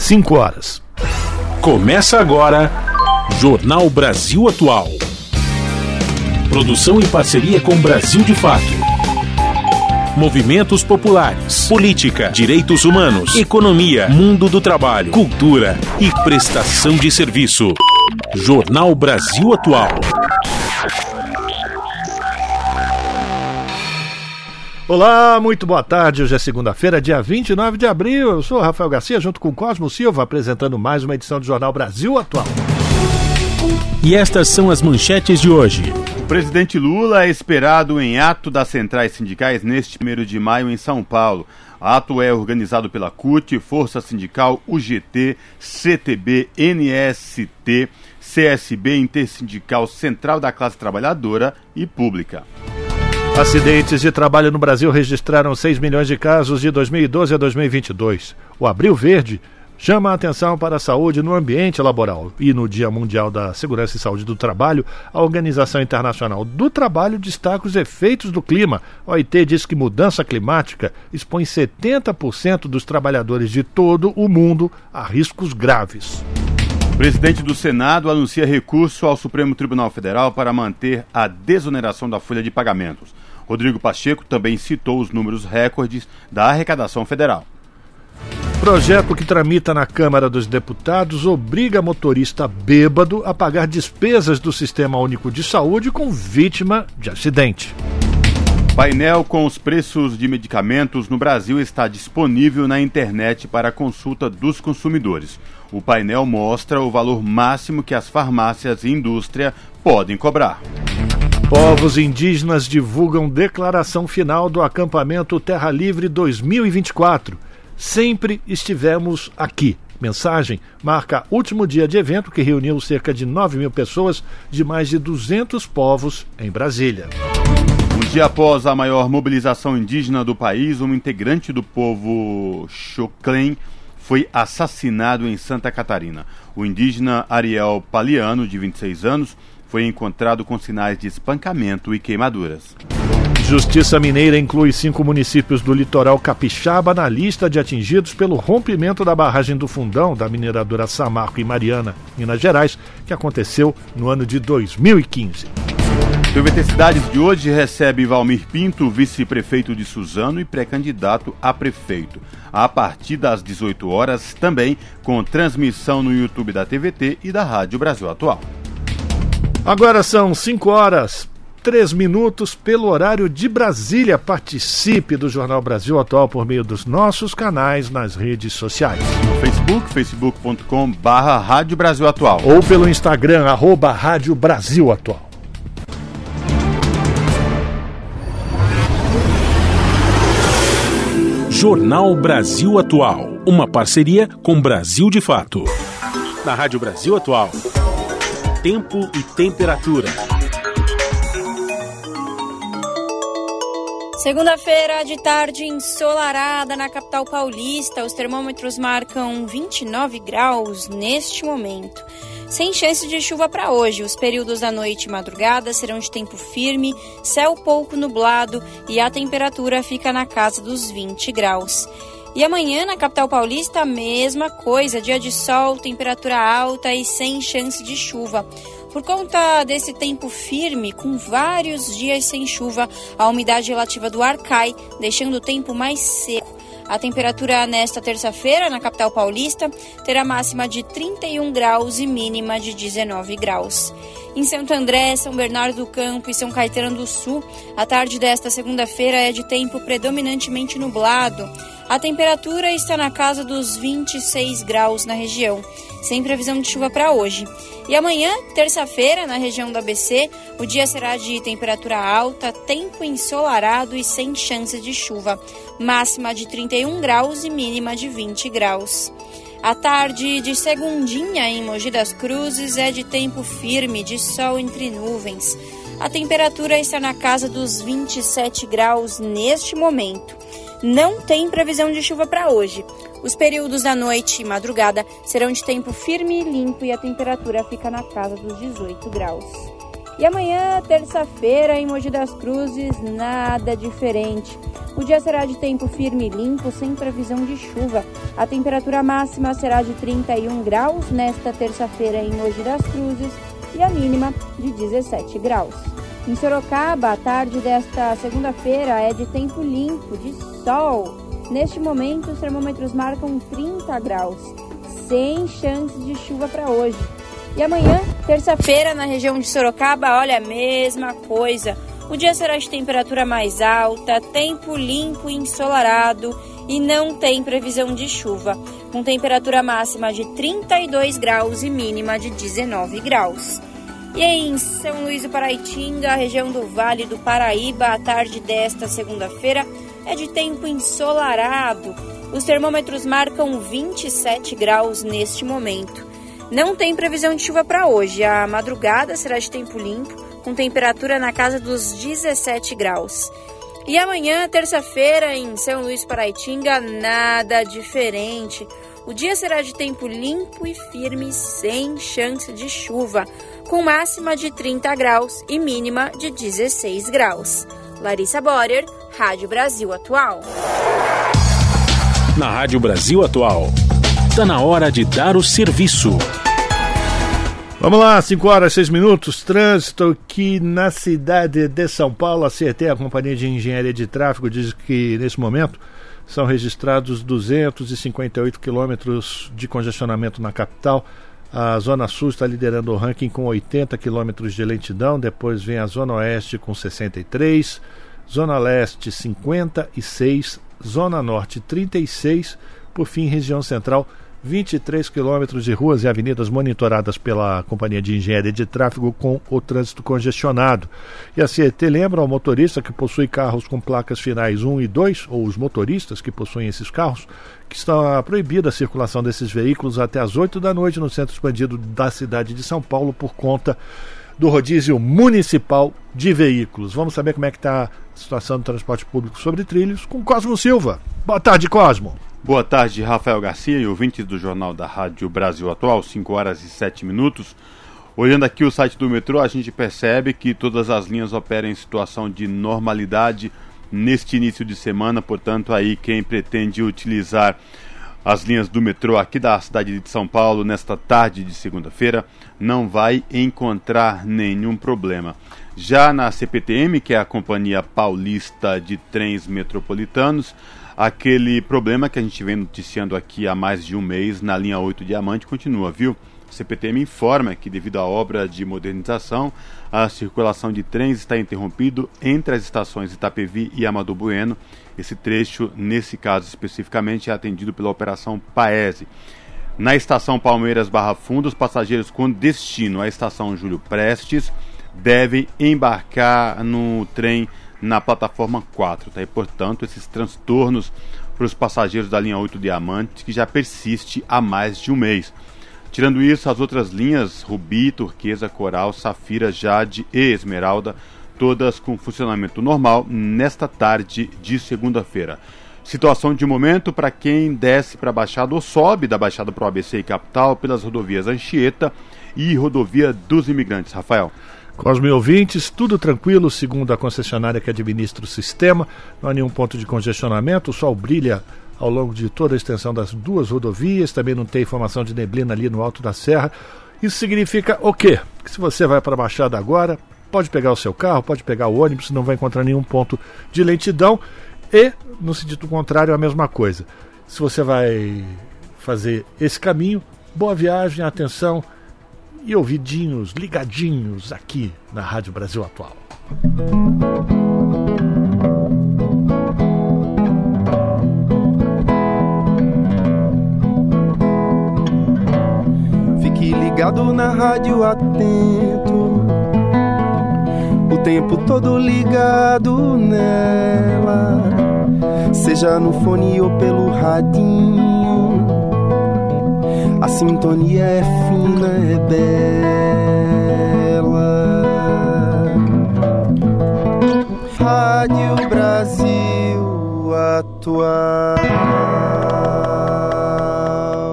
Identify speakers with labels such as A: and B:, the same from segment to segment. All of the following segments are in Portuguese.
A: 5 horas.
B: Começa agora, Jornal Brasil Atual. Produção em parceria com Brasil de Fato. Movimentos populares, política, direitos humanos, economia, mundo do trabalho, cultura e prestação de serviço. Jornal Brasil Atual.
A: Olá, muito boa tarde. Hoje é segunda-feira, dia 29 de abril. Eu sou Rafael Garcia, junto com Cosmo Silva, apresentando mais uma edição do Jornal Brasil Atual.
B: E estas são as manchetes de hoje.
C: O presidente Lula é esperado em ato das centrais sindicais neste 1º de maio em São Paulo. O ato é organizado pela CUT, Força Sindical, UGT, CTB, NST, CSB, Intersindical, Central da Classe Trabalhadora e Pública.
A: Acidentes de trabalho no Brasil registraram 6 milhões de casos de 2012 a 2022. O Abril Verde chama a atenção para a saúde no ambiente laboral. E no Dia Mundial da Segurança e Saúde do Trabalho, a Organização Internacional do Trabalho destaca os efeitos do clima. A OIT diz que mudança climática expõe 70% dos trabalhadores de todo o mundo a riscos graves.
C: O presidente do Senado anuncia recurso ao Supremo Tribunal Federal para manter a desoneração da folha de pagamentos. Rodrigo Pacheco também citou os números recordes da arrecadação federal.
A: Projeto que tramita na Câmara dos Deputados obriga motorista bêbado a pagar despesas do Sistema Único de Saúde com vítima de acidente.
C: Painel com os preços de medicamentos no Brasil está disponível na internet para consulta dos consumidores. O painel mostra o valor máximo que as farmácias e indústria podem cobrar.
A: Povos indígenas divulgam declaração final do acampamento Terra Livre 2024. Sempre estivemos aqui. Mensagem marca último dia de evento que reuniu cerca de 9.000 pessoas de mais de 200 povos em Brasília.
C: Um dia após a maior mobilização indígena do país, um integrante do povo Xoclen foi assassinado em Santa Catarina. O indígena Ariel Paliano, de 26 anos, foi encontrado com sinais de espancamento e queimaduras.
A: Justiça Mineira inclui 5 municípios do litoral capixaba na lista de atingidos pelo rompimento da barragem do Fundão da mineradora Samarco em Mariana, Minas Gerais, que aconteceu no ano de 2015.
C: TVT Cidades de hoje recebe Valmir Pinto, vice-prefeito de Suzano e pré-candidato a prefeito. A partir das 18 horas, também com transmissão no YouTube da TVT e da Rádio Brasil Atual.
A: Agora são 5 horas, 3 minutos pelo horário de Brasília. Participe do Jornal Brasil Atual por meio dos nossos canais nas redes sociais.
C: No Facebook, facebook.com/Rádio Brasil Atual.
A: Ou pelo Instagram, @Rádio Brasil Atual.
B: Jornal Brasil Atual, uma parceria com Brasil de Fato. Na Rádio Brasil Atual, tempo e temperatura.
D: Segunda-feira de tarde ensolarada na capital paulista. Os termômetros marcam 29 graus neste momento. Sem chance de chuva para hoje. Os períodos da noite e madrugada serão de tempo firme, céu pouco nublado e a temperatura fica na casa dos 20 graus. E amanhã na capital paulista a mesma coisa, dia de sol, temperatura alta e sem chance de chuva. Por conta desse tempo firme, com vários dias sem chuva, a umidade relativa do ar cai, deixando o tempo mais seco. A temperatura nesta terça-feira, na capital paulista, terá máxima de 31 graus e mínima de 19 graus. Em Santo André, São Bernardo do Campo e São Caetano do Sul, a tarde desta segunda-feira é de tempo predominantemente nublado. A temperatura está na casa dos 26 graus na região, sem previsão de chuva para hoje. E amanhã, terça-feira, na região do ABC, o dia será de temperatura alta, tempo ensolarado e sem chance de chuva. Máxima de 31 graus e mínima de 20 graus. A tarde de segundinha em Mogi das Cruzes é de tempo firme, de sol entre nuvens. A temperatura está na casa dos 27 graus neste momento. Não tem previsão de chuva para hoje. Os períodos da noite e madrugada serão de tempo firme e limpo e a temperatura fica na casa dos 18 graus. E amanhã, terça-feira, em Mogi das Cruzes, nada diferente. O dia será de tempo firme e limpo, sem previsão de chuva. A temperatura máxima será de 31 graus nesta terça-feira em Mogi das Cruzes e a mínima de 17 graus. Em Sorocaba, a tarde desta segunda-feira é de tempo limpo, de sol. Neste momento, os termômetros marcam 30 graus, sem chance de chuva para hoje. E amanhã, terça-feira, na região de Sorocaba, olha, a mesma coisa. O dia será de temperatura mais alta, tempo limpo e ensolarado e não tem previsão de chuva, com temperatura máxima de 32 graus e mínima de 19 graus. E em São Luís do Paraitinga, região do Vale do Paraíba, a tarde desta segunda-feira é de tempo ensolarado. Os termômetros marcam 27 graus neste momento. Não tem previsão de chuva para hoje. A madrugada será de tempo limpo, com temperatura na casa dos 17 graus. E amanhã, terça-feira, em São Luís do Paraitinga, nada diferente. O dia será de tempo limpo e firme, sem chance de chuva, com máxima de 30 graus e mínima de 16 graus. Larissa Borer, Rádio Brasil Atual.
B: Na Rádio Brasil Atual, está na hora de dar o serviço.
A: Vamos lá, 5 horas, 6 minutos, trânsito aqui na cidade de São Paulo. A CET, a Companhia de Engenharia de Tráfego, diz que nesse momento são registrados 258 quilômetros de congestionamento na capital. A Zona Sul está liderando o ranking com 80 quilômetros de lentidão, depois vem a Zona Oeste com 63, Zona Leste 56, Zona Norte 36, por fim região central 23 quilômetros de ruas e avenidas monitoradas pela Companhia de Engenharia de Tráfego com o trânsito congestionado. E a CET lembra ao motorista que possui carros com placas finais 1 e 2, ou os motoristas que possuem esses carros, que está proibida a circulação desses veículos até às 8 da noite no centro expandido da cidade de São Paulo por conta do rodízio municipal de veículos. Vamos saber como é que está a situação do transporte público sobre trilhos com Cosmo Silva. Boa tarde, Cosmo.
C: Boa tarde, Rafael Garcia e ouvintes do Jornal da Rádio Brasil Atual, 5 horas e 7 minutos. Olhando aqui o site do metrô, a gente percebe que todas as linhas operam em situação de normalidade neste início de semana, portanto, aí quem pretende utilizar as linhas do metrô aqui da cidade de São Paulo nesta tarde de segunda-feira não vai encontrar nenhum problema. Já na CPTM, que é a Companhia Paulista de Trens Metropolitanos, aquele problema que a gente vem noticiando aqui há mais de um mês na linha 8 Diamante continua, viu? A CPTM informa que devido à obra de modernização, a circulação de trens está interrompida entre as estações Itapevi e Amador Bueno. Esse trecho, nesse caso especificamente, é atendido pela Operação Paese. Na estação Palmeiras Barra Funda, os passageiros com destino à estação Júlio Prestes devem embarcar no trem na plataforma 4, tá? E, portanto, esses transtornos para os passageiros da linha 8 Diamante, que já persiste há mais de um mês. Tirando isso, as outras linhas, Rubi, Turquesa, Coral, Safira, Jade e Esmeralda, todas com funcionamento normal nesta tarde de segunda-feira. Situação de momento para quem desce para a Baixada ou sobe da Baixada para o ABC e Capital pelas rodovias Anchieta e Rodovia dos Imigrantes. Rafael.
A: Cosme ouvintes, tudo tranquilo, segundo a concessionária que administra o sistema, não há nenhum ponto de congestionamento, o sol brilha ao longo de toda a extensão das duas rodovias, também não tem formação de neblina ali no alto da serra. Isso significa o quê? Que se você vai para a Baixada agora, pode pegar o seu carro, pode pegar o ônibus, não vai encontrar nenhum ponto de lentidão, e no sentido contrário a mesma coisa. Se você vai fazer esse caminho, boa viagem, atenção, e ouvidinhos ligadinhos aqui na Rádio Brasil Atual.
E: Fique ligado na rádio atento, o tempo todo ligado nela, seja no fone ou pelo radinho. A sintonia é fina, é bela. Rádio Brasil Atual.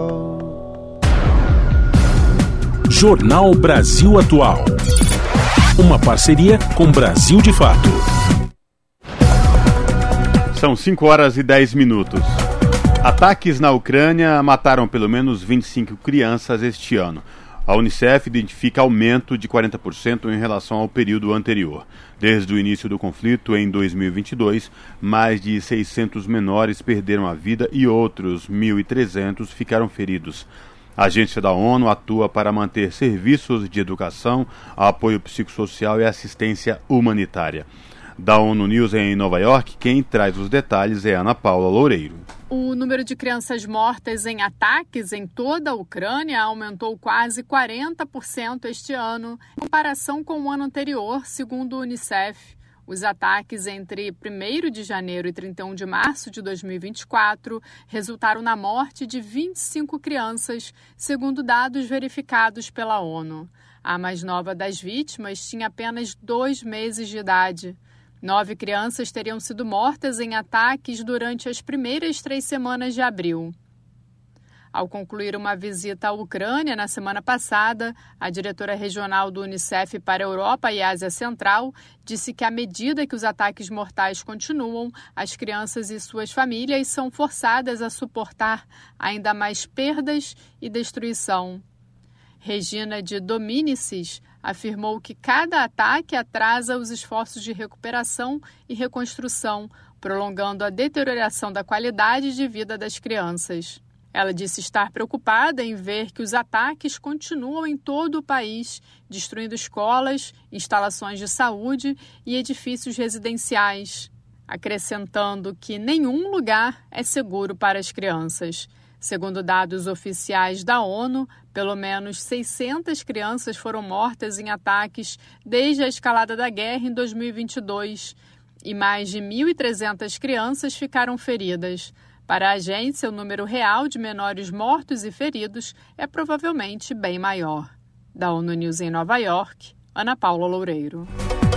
B: Jornal Brasil Atual. Uma parceria com Brasil de Fato.
C: São 5h10. Ataques na Ucrânia mataram pelo menos 25 crianças este ano. A Unicef identifica aumento de 40% em relação ao período anterior. Desde o início do conflito, em 2022, mais de 600 menores perderam a vida e outros 1.300 ficaram feridos. A agência da ONU atua para manter serviços de educação, apoio psicossocial e assistência humanitária. Da ONU News em Nova York, quem traz os detalhes é Ana Paula Loureiro.
F: O número de crianças mortas em ataques em toda a Ucrânia aumentou quase 40% este ano, em comparação com o ano anterior, segundo o Unicef. Os ataques entre 1º de janeiro e 31 de março de 2024 resultaram na morte de 25 crianças, segundo dados verificados pela ONU. A mais nova das vítimas tinha apenas 2 meses de idade. 9 crianças teriam sido mortas em ataques durante as primeiras 3 semanas de abril. Ao concluir uma visita à Ucrânia na semana passada, a diretora regional do Unicef para a Europa e Ásia Central disse que, à medida que os ataques mortais continuam, as crianças e suas famílias são forçadas a suportar ainda mais perdas e destruição. Regina de Dominicis afirmou que cada ataque atrasa os esforços de recuperação e reconstrução, prolongando a deterioração da qualidade de vida das crianças. Ela disse estar preocupada em ver que os ataques continuam em todo o país, destruindo escolas, instalações de saúde e edifícios residenciais, acrescentando que nenhum lugar é seguro para as crianças. Segundo dados oficiais da ONU, pelo menos 600 crianças foram mortas em ataques desde a escalada da guerra em 2022 e mais de 1.300 crianças ficaram feridas. Para a agência, o número real de menores mortos e feridos é provavelmente bem maior. Da ONU News em Nova York, Ana Paula Loureiro.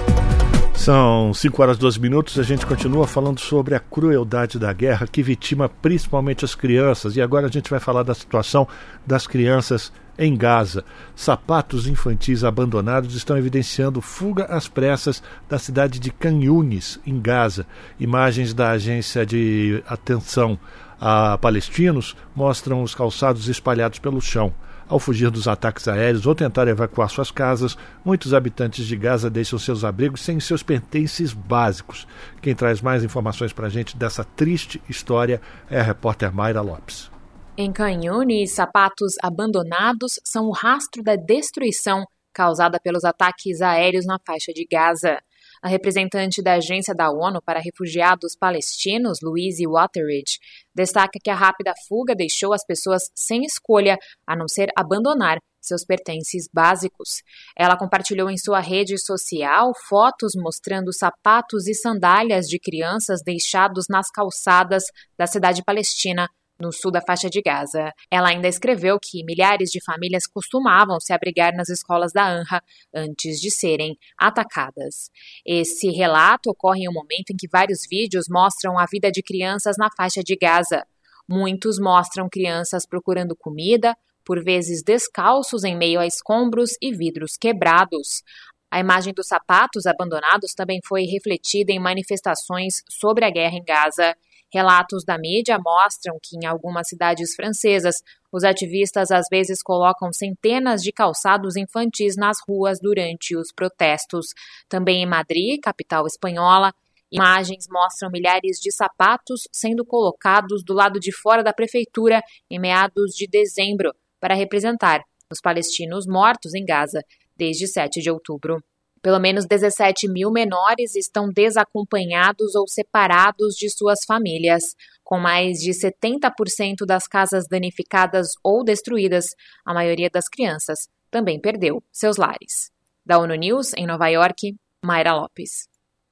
A: São 5h12. A gente continua falando sobre a crueldade da guerra que vitima principalmente as crianças. E agora a gente vai falar da situação das crianças em Gaza. Sapatos infantis abandonados estão evidenciando fuga às pressas da cidade de Khan Yunis, em Gaza. Imagens da agência de atenção a palestinos mostram os calçados espalhados pelo chão. Ao fugir dos ataques aéreos ou tentar evacuar suas casas, muitos habitantes de Gaza deixam seus abrigos sem seus pertences básicos. Quem traz mais informações para a gente dessa triste história é a repórter Mayra Lopes.
G: Em Khan Yunis, sapatos abandonados são o rastro da destruição causada pelos ataques aéreos na faixa de Gaza. A representante da Agência da ONU para Refugiados Palestinos, Louise Wateridge, destaca que a rápida fuga deixou as pessoas sem escolha, a não ser abandonar seus pertences básicos. Ela compartilhou em sua rede social fotos mostrando sapatos e sandálias de crianças deixados nas calçadas da cidade palestina, no sul da faixa de Gaza. Ela ainda escreveu que milhares de famílias costumavam se abrigar nas escolas da UNRWA antes de serem atacadas. Esse relato ocorre em um momento em que vários vídeos mostram a vida de crianças na faixa de Gaza. Muitos mostram crianças procurando comida, por vezes descalços em meio a escombros e vidros quebrados. A imagem dos sapatos abandonados também foi refletida em manifestações sobre a guerra em Gaza. Relatos da mídia mostram que em algumas cidades francesas, os ativistas às vezes colocam centenas de calçados infantis nas ruas durante os protestos. Também em Madrid, capital espanhola, imagens mostram milhares de sapatos sendo colocados do lado de fora da prefeitura em meados de dezembro para representar os palestinos mortos em Gaza desde 7 de outubro. Pelo menos 17 mil menores estão desacompanhados ou separados de suas famílias. Com mais de 70% das casas danificadas ou destruídas, a maioria das crianças também perdeu seus lares. Da ONU News, em Nova York, Mayra Lopes.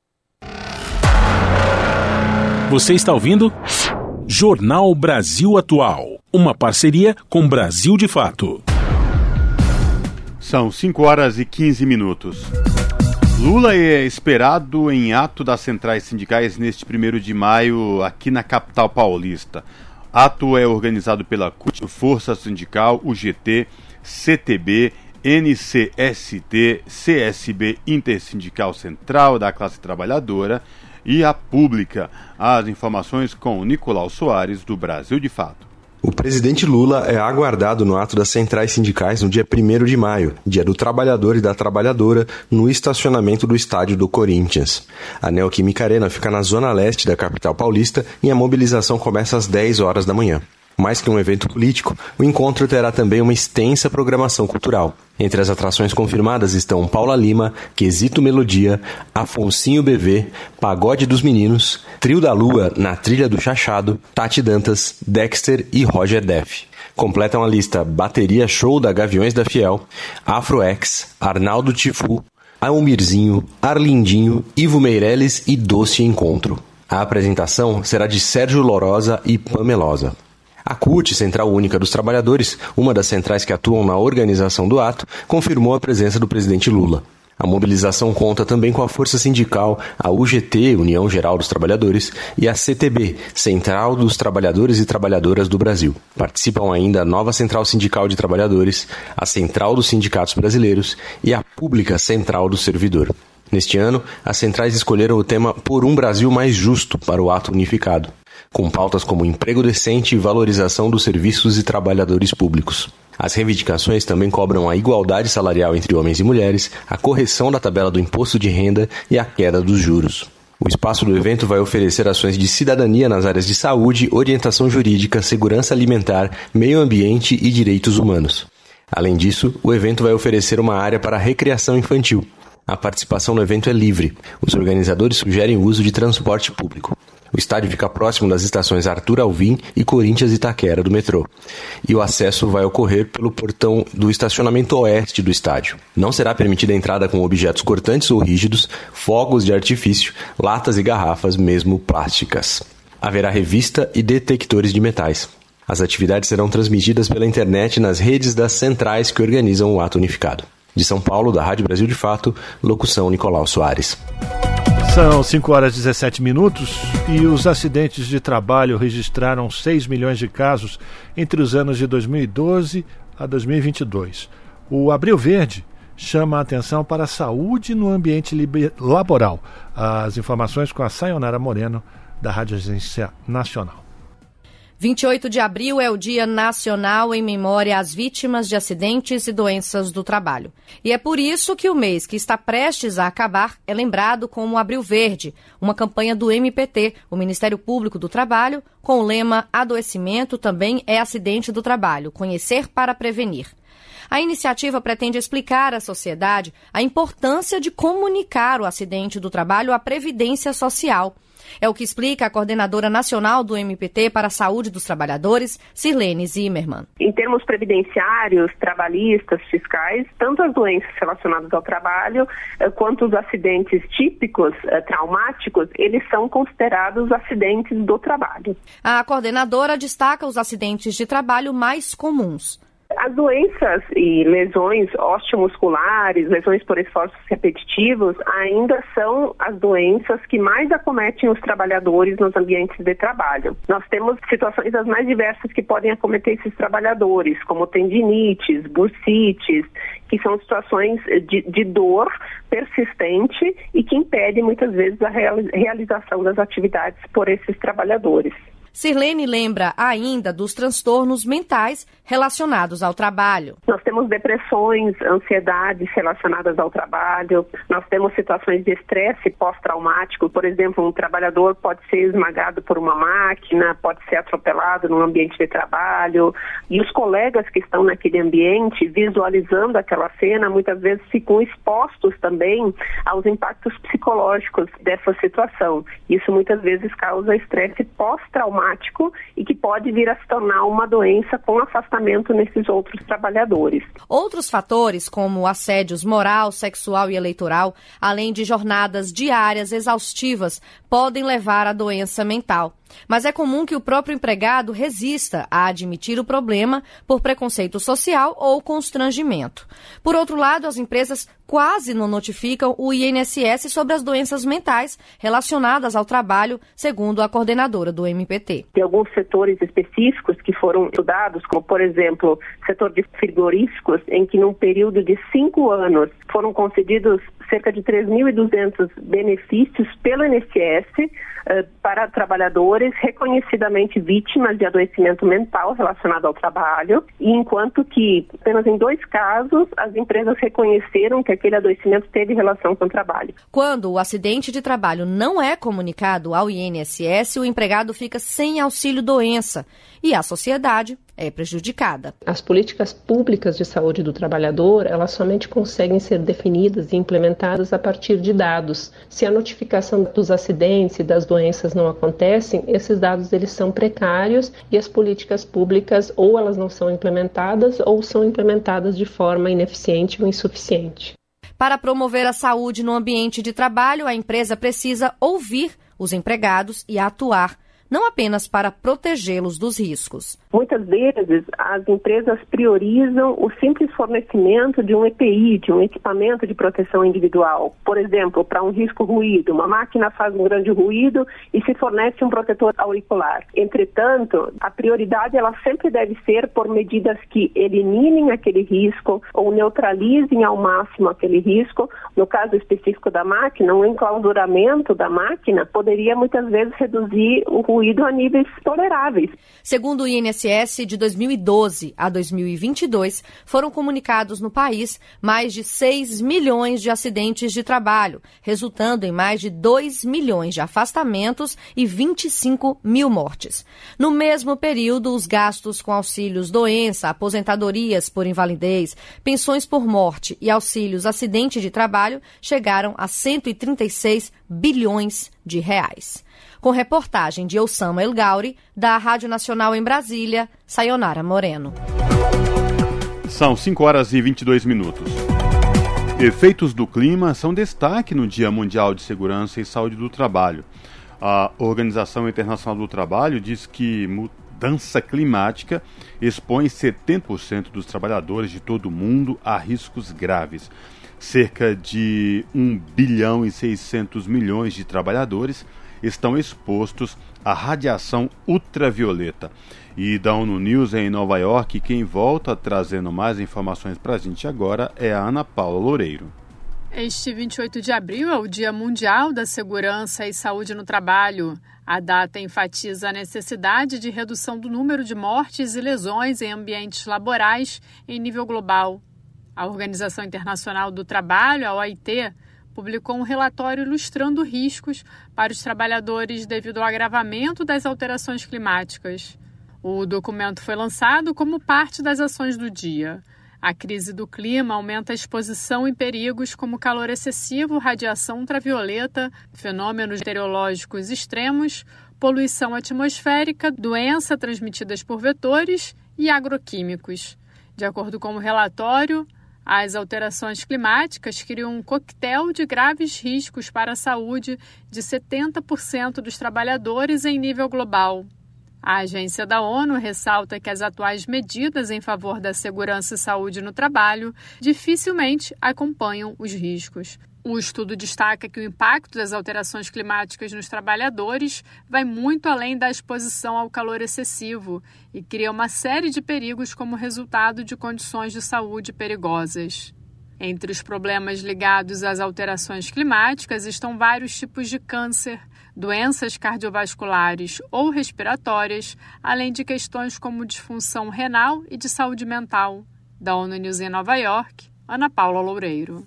B: Você está ouvindo? Jornal Brasil Atual. Uma parceria com Brasil de Fato.
C: São 5h15. Lula é esperado em ato das centrais sindicais neste 1º de maio aqui na capital paulista. Ato é organizado pela CUT, Força Sindical, UGT, CTB, NCST, CSB Intersindical Central da Classe Trabalhadora e a Pública. As informações com Nicolau Soares, do Brasil de Fato.
H: O presidente Lula é aguardado no ato das centrais sindicais no dia 1º de maio, dia do trabalhador e da trabalhadora, no estacionamento do estádio do Corinthians. A Neoquímica Arena fica na zona leste da capital paulista e a mobilização começa às 10 horas da manhã. Mais que um evento político, o encontro terá também uma extensa programação cultural. Entre as atrações confirmadas estão Paula Lima, Quesito Melodia, Afonsinho BV, Pagode dos Meninos, Trio da Lua na Trilha do Chachado, Tati Dantas, Dexter e Roger Def. Completam a lista Bateria Show da Gaviões da Fiel, Afro X, Arnaldo Tifu, Almirzinho, Arlindinho, Ivo Meirelles e Doce Encontro. A apresentação será de Sérgio Lorosa e Pamelosa. A CUT, Central Única dos Trabalhadores, uma das centrais que atuam na organização do ato, confirmou a presença do presidente Lula. A mobilização conta também com a Força Sindical, a UGT, União Geral dos Trabalhadores, e a CTB, Central dos Trabalhadores e Trabalhadoras do Brasil. Participam ainda a nova Central Sindical de Trabalhadores, a Central dos Sindicatos Brasileiros e a Pública Central do Servidor. Neste ano, as centrais escolheram o tema Por um Brasil Mais Justo para o ato unificado, com pautas como emprego decente e valorização dos serviços e trabalhadores públicos. As reivindicações também cobram a igualdade salarial entre homens e mulheres, a correção da tabela do imposto de renda e a queda dos juros. O espaço do evento vai oferecer ações de cidadania nas áreas de saúde, orientação jurídica, segurança alimentar, meio ambiente e direitos humanos. Além disso, o evento vai oferecer uma área para recreação infantil. A participação no evento é livre. Os organizadores sugerem o uso de transporte público. O estádio fica próximo das estações Arthur Alvim e Corinthians Itaquera do metrô. E o acesso vai ocorrer pelo portão do estacionamento oeste do estádio. Não será permitida a entrada com objetos cortantes ou rígidos, fogos de artifício, latas e garrafas, mesmo plásticas. Haverá revista e detectores de metais. As atividades serão transmitidas pela internet nas redes das centrais que organizam o ato unificado. De São Paulo, da Rádio Brasil de Fato, locução Nicolau Soares.
A: São 5 horas e 17 minutos e os acidentes de trabalho registraram 6 milhões de casos entre os anos de 2012 a 2022. O Abril Verde chama a atenção para a saúde no ambiente laboral. As informações com a Sayonara Moreno, da Rádio Agência Nacional.
I: 28 de abril é o Dia Nacional em memória às vítimas de acidentes e doenças do trabalho. E é por isso que o mês que está prestes a acabar é lembrado como Abril Verde, uma campanha do MPT, o Ministério Público do Trabalho, com o lema Adoecimento também é acidente do trabalho, conhecer para prevenir. A iniciativa pretende explicar à sociedade a importância de comunicar o acidente do trabalho à Previdência Social. É o que explica a coordenadora nacional do MPT para a Saúde dos Trabalhadores, Sirlene Zimmermann.
J: Em termos previdenciários, trabalhistas, fiscais, tanto as doenças relacionadas ao trabalho quanto os acidentes típicos, traumáticos, eles são considerados acidentes do trabalho.
I: A coordenadora destaca os acidentes de trabalho mais comuns.
J: As doenças e lesões osteomusculares, lesões por esforços repetitivos, ainda são as doenças que mais acometem os trabalhadores nos ambientes de trabalho. Nós temos situações as mais diversas que podem acometer esses trabalhadores, como tendinites, bursites, que são situações de dor persistente e que impedem muitas vezes a realização das atividades por esses trabalhadores.
I: Sirlene lembra ainda dos transtornos mentais relacionados ao trabalho.
J: Nós temos depressões, ansiedades relacionadas ao trabalho, nós temos situações de estresse pós-traumático, por exemplo, um trabalhador pode ser esmagado por uma máquina, pode ser atropelado no ambiente de trabalho, e os colegas que estão naquele ambiente, visualizando aquela cena, muitas vezes ficam expostos também aos impactos psicológicos dessa situação. Isso muitas vezes causa estresse pós-traumático e que pode vir a se tornar uma doença com afastamento nesses outros trabalhadores.
I: Outros fatores, como assédios moral, sexual e eleitoral, além de jornadas diárias exaustivas, podem levar à doença mental. Mas é comum que o próprio empregado resista a admitir o problema por preconceito social ou constrangimento. Por outro lado, as empresas quase não notificam o INSS sobre as doenças mentais relacionadas ao trabalho, segundo a coordenadora do MPT.
J: Tem alguns setores específicos que foram estudados, como, por exemplo, setor de frigoríficos, em que num período de 5 anos foram concedidos cerca de 3.200 benefícios pelo INSS para trabalhadores reconhecidamente vítimas de adoecimento mental relacionado ao trabalho, e enquanto que apenas em 2 casos as empresas reconheceram que aquele adoecimento teve relação com o trabalho.
I: Quando o acidente de trabalho não é comunicado ao INSS, o empregado fica sem auxílio-doença e a sociedade é prejudicada.
K: As políticas públicas de saúde do trabalhador, elas somente conseguem ser definidas e implementadas a partir de dados. Se a notificação dos acidentes e das doenças não acontecem, esses dados eles são precários e as políticas públicas ou elas não são implementadas ou são implementadas de forma ineficiente ou insuficiente.
I: Para promover a saúde no ambiente de trabalho, a empresa precisa ouvir os empregados e atuar, não apenas para protegê-los dos riscos.
J: Muitas vezes, as empresas priorizam o simples fornecimento de um EPI, de um equipamento de proteção individual. Por exemplo, para um risco ruído, uma máquina faz um grande ruído e se fornece um protetor auricular. Entretanto, a prioridade ela sempre deve ser por medidas que eliminem aquele risco ou neutralizem ao máximo aquele risco. No caso específico da máquina, um enclausuramento da máquina poderia muitas vezes reduzir o ruído a níveis toleráveis.
I: Segundo o INSS, de 2012 a 2022, foram comunicados no país mais de 6 milhões de acidentes de trabalho, resultando em mais de 2 milhões de afastamentos e 25 mil mortes. No mesmo período, os gastos com auxílios-doença, aposentadorias por invalidez, pensões por morte e auxílios acidente de trabalho chegaram a 136 bilhões de reais. Com reportagem de Osama El Gauri, da Rádio Nacional em Brasília, Sayonara Moreno.
C: São 5 horas e 22 minutos. Efeitos do clima são destaque no Dia Mundial de Segurança e Saúde do Trabalho. A Organização Internacional do Trabalho diz que mudança climática expõe 70% dos trabalhadores de todo o mundo a riscos graves. Cerca de 1 bilhão e 600 milhões de trabalhadores estão expostos à radiação ultravioleta. E da ONU News em Nova York, quem volta trazendo mais informações para a gente agora é a Ana Paula Loureiro.
F: Este 28 de abril é o Dia Mundial da Segurança e Saúde no Trabalho. A data enfatiza a necessidade de redução do número de mortes e lesões em ambientes laborais em nível global. A Organização Internacional do Trabalho, a OIT, publicou um relatório ilustrando riscos para os trabalhadores devido ao agravamento das alterações climáticas. O documento foi lançado como parte das ações do dia. A crise do clima aumenta a exposição em perigos como calor excessivo, radiação ultravioleta, fenômenos meteorológicos extremos, poluição atmosférica, doenças transmitidas por vetores e agroquímicos. De acordo com o relatório, as alterações climáticas criam um coquetel de graves riscos para a saúde de 70% dos trabalhadores em nível global. A agência da ONU ressalta que as atuais medidas em favor da segurança e saúde no trabalho dificilmente acompanham os riscos. O estudo destaca que o impacto das alterações climáticas nos trabalhadores vai muito além da exposição ao calor excessivo e cria uma série de perigos como resultado de condições de saúde perigosas. Entre os problemas ligados às alterações climáticas estão vários tipos de câncer, doenças cardiovasculares ou respiratórias, além de questões como disfunção renal e de saúde mental. Da ONU News em Nova York, Ana Paula Loureiro.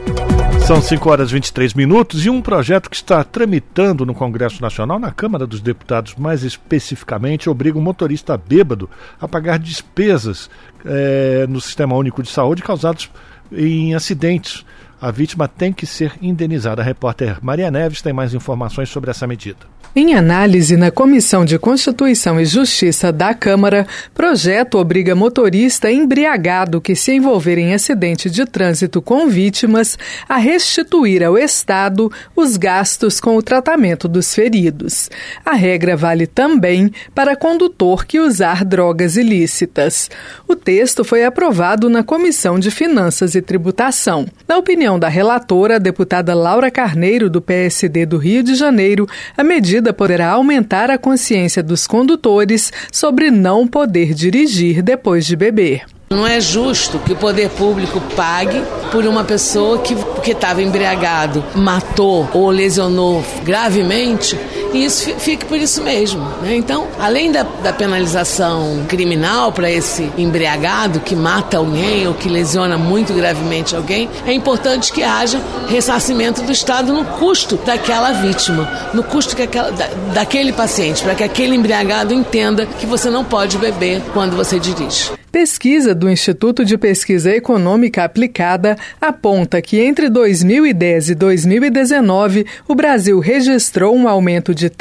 A: São 5 horas e 23 minutos e um projeto que está tramitando no Congresso Nacional, na Câmara dos Deputados, mais especificamente, obriga o motorista bêbado a pagar despesas no Sistema Único de Saúde causadas em acidentes. a vítima tem que ser indenizada. A repórter Maria Neves tem mais informações sobre essa medida.
L: Em análise na Comissão de Constituição e Justiça da Câmara, projeto obriga motorista embriagado que se envolver em acidente de trânsito com vítimas a restituir ao Estado os gastos com o tratamento dos feridos. A regra vale também para condutor que usar drogas ilícitas. O texto foi aprovado na Comissão de Finanças e Tributação. Na opinião da relatora, a deputada Laura Carneiro, do PSD do Rio de Janeiro, a medida poderá aumentar a consciência dos condutores sobre não poder dirigir depois de beber.
M: Não é justo que o poder público pague por uma pessoa que, porque estava embriagado, matou ou lesionou gravemente, e isso fique por isso mesmo, né? Então, além da penalização criminal para esse embriagado que mata alguém ou que lesiona muito gravemente alguém, é importante que haja ressarcimento do Estado no custo daquela vítima, no custo daquele paciente, para que aquele embriagado entenda que você não pode beber quando você dirige.
L: Pesquisa do Instituto de Pesquisa Econômica Aplicada aponta que entre 2010 e 2019, o Brasil registrou um aumento de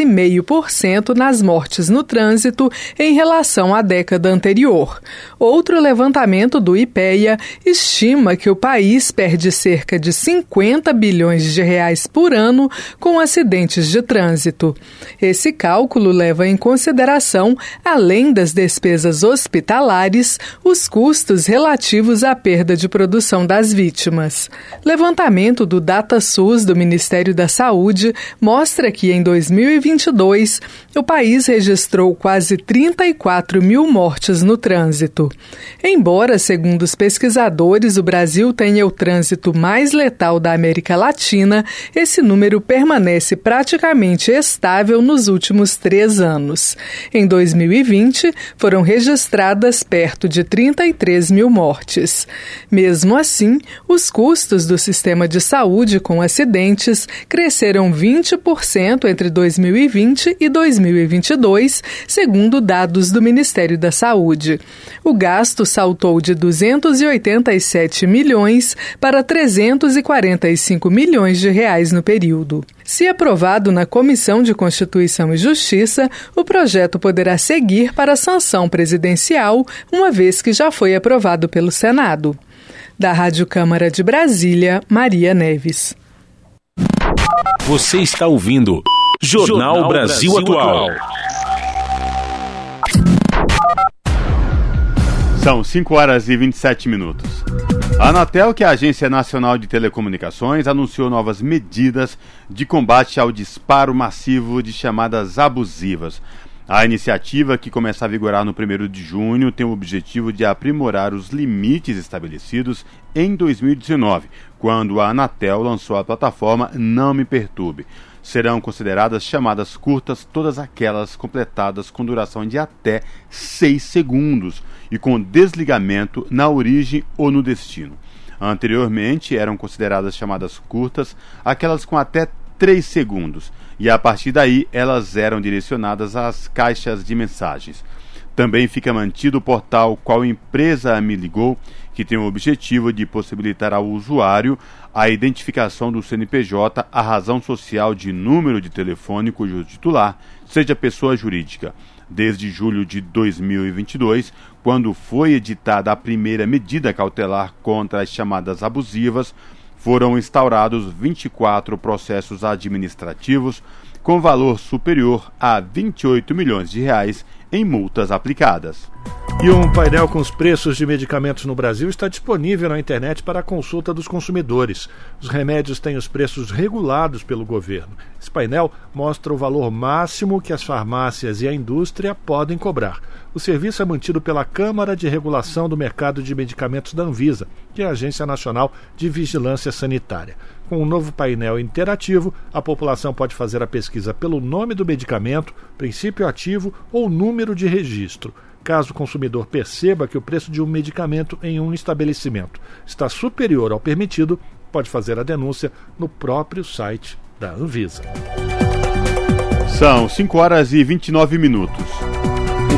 L: 13,5% nas mortes no trânsito em relação à década anterior. Outro levantamento do IPEA estima que o país perde cerca de 50 bilhões de reais por ano com acidentes de trânsito. Esse cálculo leva em consideração, além das despesas hospitalares, os custos relativos à perda de produção das vítimas. Levantamento do DataSUS do Ministério da Saúde mostra que em 2022 o país registrou quase 34 mil mortes no trânsito. Embora, segundo os pesquisadores, o Brasil tenha o trânsito mais letal da América Latina, esse número permanece praticamente estável nos últimos 3 anos. Em 2020, foram registradas perto de 33 mil mortes. Mesmo assim, os custos do sistema de saúde com acidentes cresceram 20% entre 2020 e 2022, segundo dados do Ministério da Saúde. O gasto saltou de 287 milhões para 345 milhões de reais no período. Se aprovado na Comissão de Constituição e Justiça, o projeto poderá seguir para a sanção presidencial, uma vez que já foi aprovado pelo Senado. Da Rádio Câmara de Brasília, Maria Neves.
B: Você está ouvindo Jornal Brasil Atual.
C: São 5 horas e 27 minutos. A Anatel, que é a Agência Nacional de Telecomunicações, anunciou novas medidas de combate ao disparo massivo de chamadas abusivas. A iniciativa, que começa a vigorar no 1º de junho, tem o objetivo de aprimorar os limites estabelecidos em 2019, quando a Anatel lançou a plataforma Não Me Perturbe. Serão consideradas chamadas curtas todas aquelas completadas com duração de até 6 segundos e com desligamento na origem ou no destino. Anteriormente, eram consideradas chamadas curtas aquelas com até 3 segundos, e a partir daí elas eram direcionadas às caixas de mensagens. Também fica mantido o portal Qual Empresa Me Ligou, que tem o objetivo de possibilitar ao usuário a identificação do CNPJ, a razão social de número de telefone cujo titular seja pessoa jurídica. Desde julho de 2022, quando foi editada a primeira medida cautelar contra as chamadas abusivas, foram instaurados 24 processos administrativos com valor superior a 28 milhões de reais em multas aplicadas.
A: E um painel com os preços de medicamentos no Brasil está disponível na internet para a consulta dos consumidores. Os remédios têm os preços regulados pelo governo. Esse painel mostra o valor máximo que as farmácias e a indústria podem cobrar. O serviço é mantido pela Câmara de Regulação do Mercado de Medicamentos da Anvisa, que é a Agência Nacional de Vigilância Sanitária. Com um novo painel interativo, a população pode fazer a pesquisa pelo nome do medicamento, princípio ativo ou número de registro. Caso o consumidor perceba que o preço de um medicamento em um estabelecimento está superior ao permitido, pode fazer a denúncia no próprio site da Anvisa.
C: São 5 horas e 29 minutos. O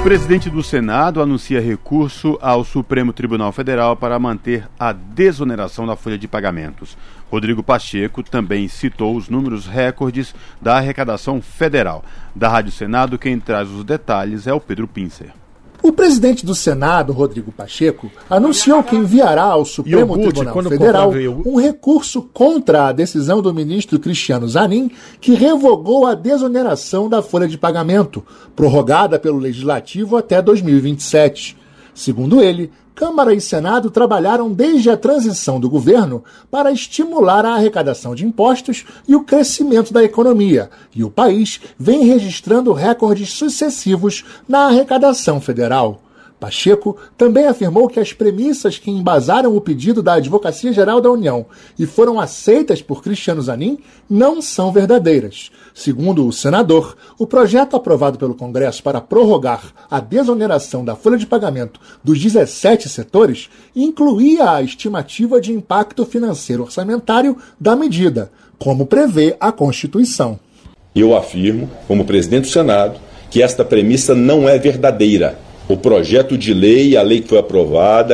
C: O presidente do Senado anuncia recurso ao Supremo Tribunal Federal para manter a desoneração da folha de pagamentos. Rodrigo Pacheco também citou os números recordes da arrecadação federal. Da Rádio Senado, quem traz os detalhes é o Pedro Pincer.
N: O presidente do Senado, Rodrigo Pacheco, anunciou que enviará ao Supremo Tribunal Federal um recurso contra a decisão do ministro Cristiano Zanin, que revogou a desoneração da folha de pagamento, prorrogada pelo Legislativo até 2027. Segundo ele, Câmara e Senado trabalharam desde a transição do governo para estimular a arrecadação de impostos e o crescimento da economia, e o país vem registrando recordes sucessivos na arrecadação federal. Pacheco também afirmou que as premissas que embasaram o pedido da Advocacia Geral da União e foram aceitas por Cristiano Zanin não são verdadeiras. Segundo o senador, o projeto aprovado pelo Congresso para prorrogar a desoneração da folha de pagamento dos 17 setores incluía a estimativa de impacto financeiro orçamentário da medida, como prevê a Constituição.
O: Eu afirmo, como presidente do Senado, que esta premissa não é verdadeira. O projeto de lei, a lei que foi aprovada,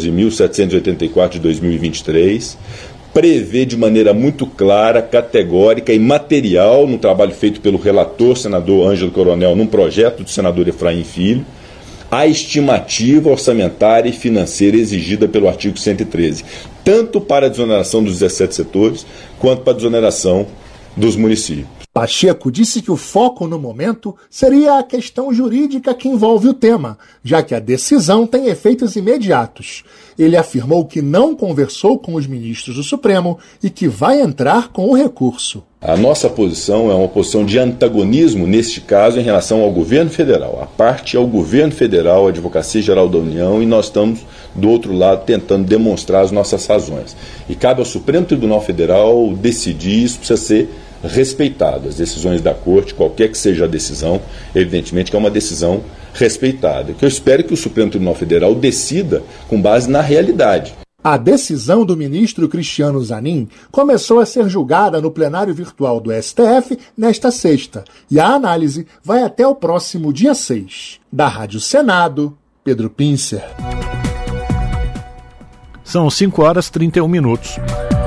O: 14.784 de 2023, prevê de maneira muito clara, categórica e material, no trabalho feito pelo relator, senador Ângelo Coronel, num projeto do senador Efraim Filho, a estimativa orçamentária e financeira exigida pelo artigo 113, tanto para a desoneração dos 17 setores, quanto para a desoneração dos municípios.
N: Pacheco disse que o foco no momento seria a questão jurídica que envolve o tema, já que a decisão tem efeitos imediatos. Ele afirmou que não conversou com os ministros do Supremo e que vai entrar com o recurso.
O: A nossa posição é uma posição de antagonismo, neste caso, em relação ao governo federal. A parte é o governo federal, a Advocacia Geral da União, e nós estamos, do outro lado, tentando demonstrar as nossas razões. E cabe ao Supremo Tribunal Federal decidir, isso precisa ser respeitado. As decisões da Corte, qualquer que seja a decisão, evidentemente que é uma decisão respeitada. Que eu espero que o Supremo Tribunal Federal decida com base na realidade.
N: A decisão do ministro Cristiano Zanin começou a ser julgada no plenário virtual do STF nesta sexta, e a análise vai até o próximo dia 6. Da Rádio Senado, Pedro Pincer.
A: São 5h31.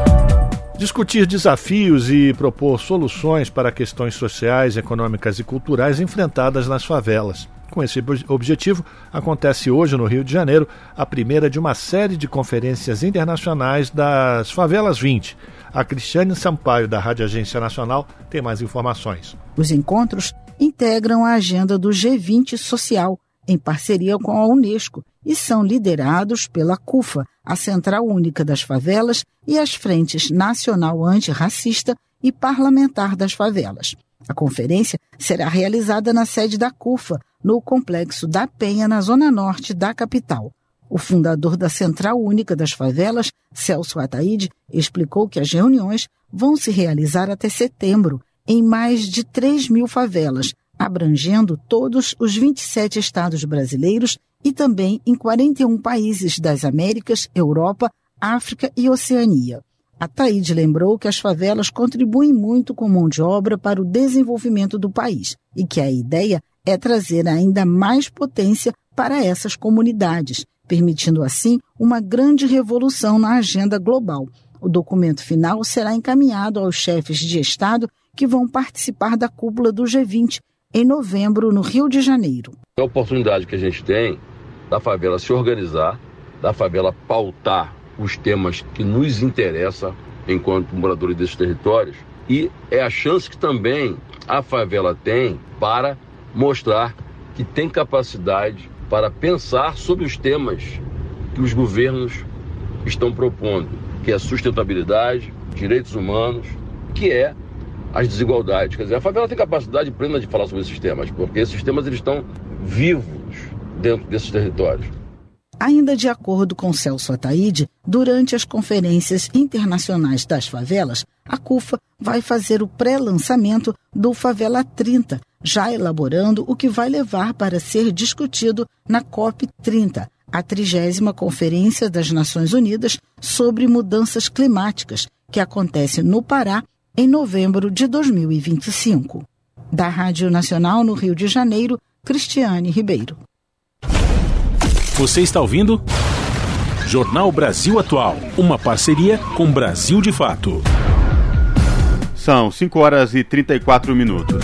A: Discutir desafios e propor soluções para questões sociais, econômicas e culturais enfrentadas nas favelas. Com esse objetivo, acontece hoje no Rio de Janeiro a primeira de uma série de conferências internacionais das Favelas 20. A Cristiane Sampaio, da Rádio Agência Nacional, tem mais informações.
P: Os encontros integram a agenda do G20 Social, em parceria com a Unesco, e são liderados pela CUFA, a Central Única das Favelas, e as Frentes Nacional Antirracista e Parlamentar das Favelas. A conferência será realizada na sede da CUFA, no Complexo da Penha, na zona norte da capital. O fundador da Central Única das Favelas, Celso Ataíde, explicou que as reuniões vão se realizar até setembro, em mais de 3.000 favelas, abrangendo todos os 27 estados brasileiros e também em 41 países das Américas, Europa, África e Oceania. Ataíde lembrou que as favelas contribuem muito com mão de obra para o desenvolvimento do país e que a ideia é trazer ainda mais potência para essas comunidades, permitindo assim uma grande revolução na agenda global. O documento final será encaminhado aos chefes de Estado que vão participar da cúpula do G20 em novembro, no Rio de Janeiro.
Q: A oportunidade que a gente tem da favela se organizar, da favela pautar os temas que nos interessam enquanto moradores desses territórios, e é a chance que também a favela tem para mostrar que tem capacidade para pensar sobre os temas que os governos estão propondo, que é sustentabilidade, direitos humanos, que é as desigualdades. Quer dizer, a favela tem capacidade plena de falar sobre esses temas, porque esses temas eles estão vivos dentro desses territórios.
P: Ainda de acordo com Celso Ataíde, durante as conferências internacionais das favelas, a CUFA vai fazer o pré-lançamento do Favela 30, já elaborando o que vai levar para ser discutido na COP30, a 30ª Conferência das Nações Unidas sobre Mudanças Climáticas, que acontece no Pará em novembro de 2025. Da Rádio Nacional no Rio de Janeiro, Cristiane Ribeiro.
B: Você está ouvindo? Jornal Brasil Atual, uma parceria com Brasil de Fato.
C: São 5 horas e 34 minutos.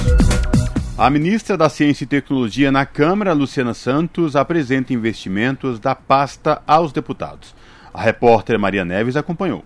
C: A ministra da Ciência e Tecnologia na Câmara, Luciana Santos, apresenta investimentos da pasta aos deputados. A repórter Maria Neves acompanhou.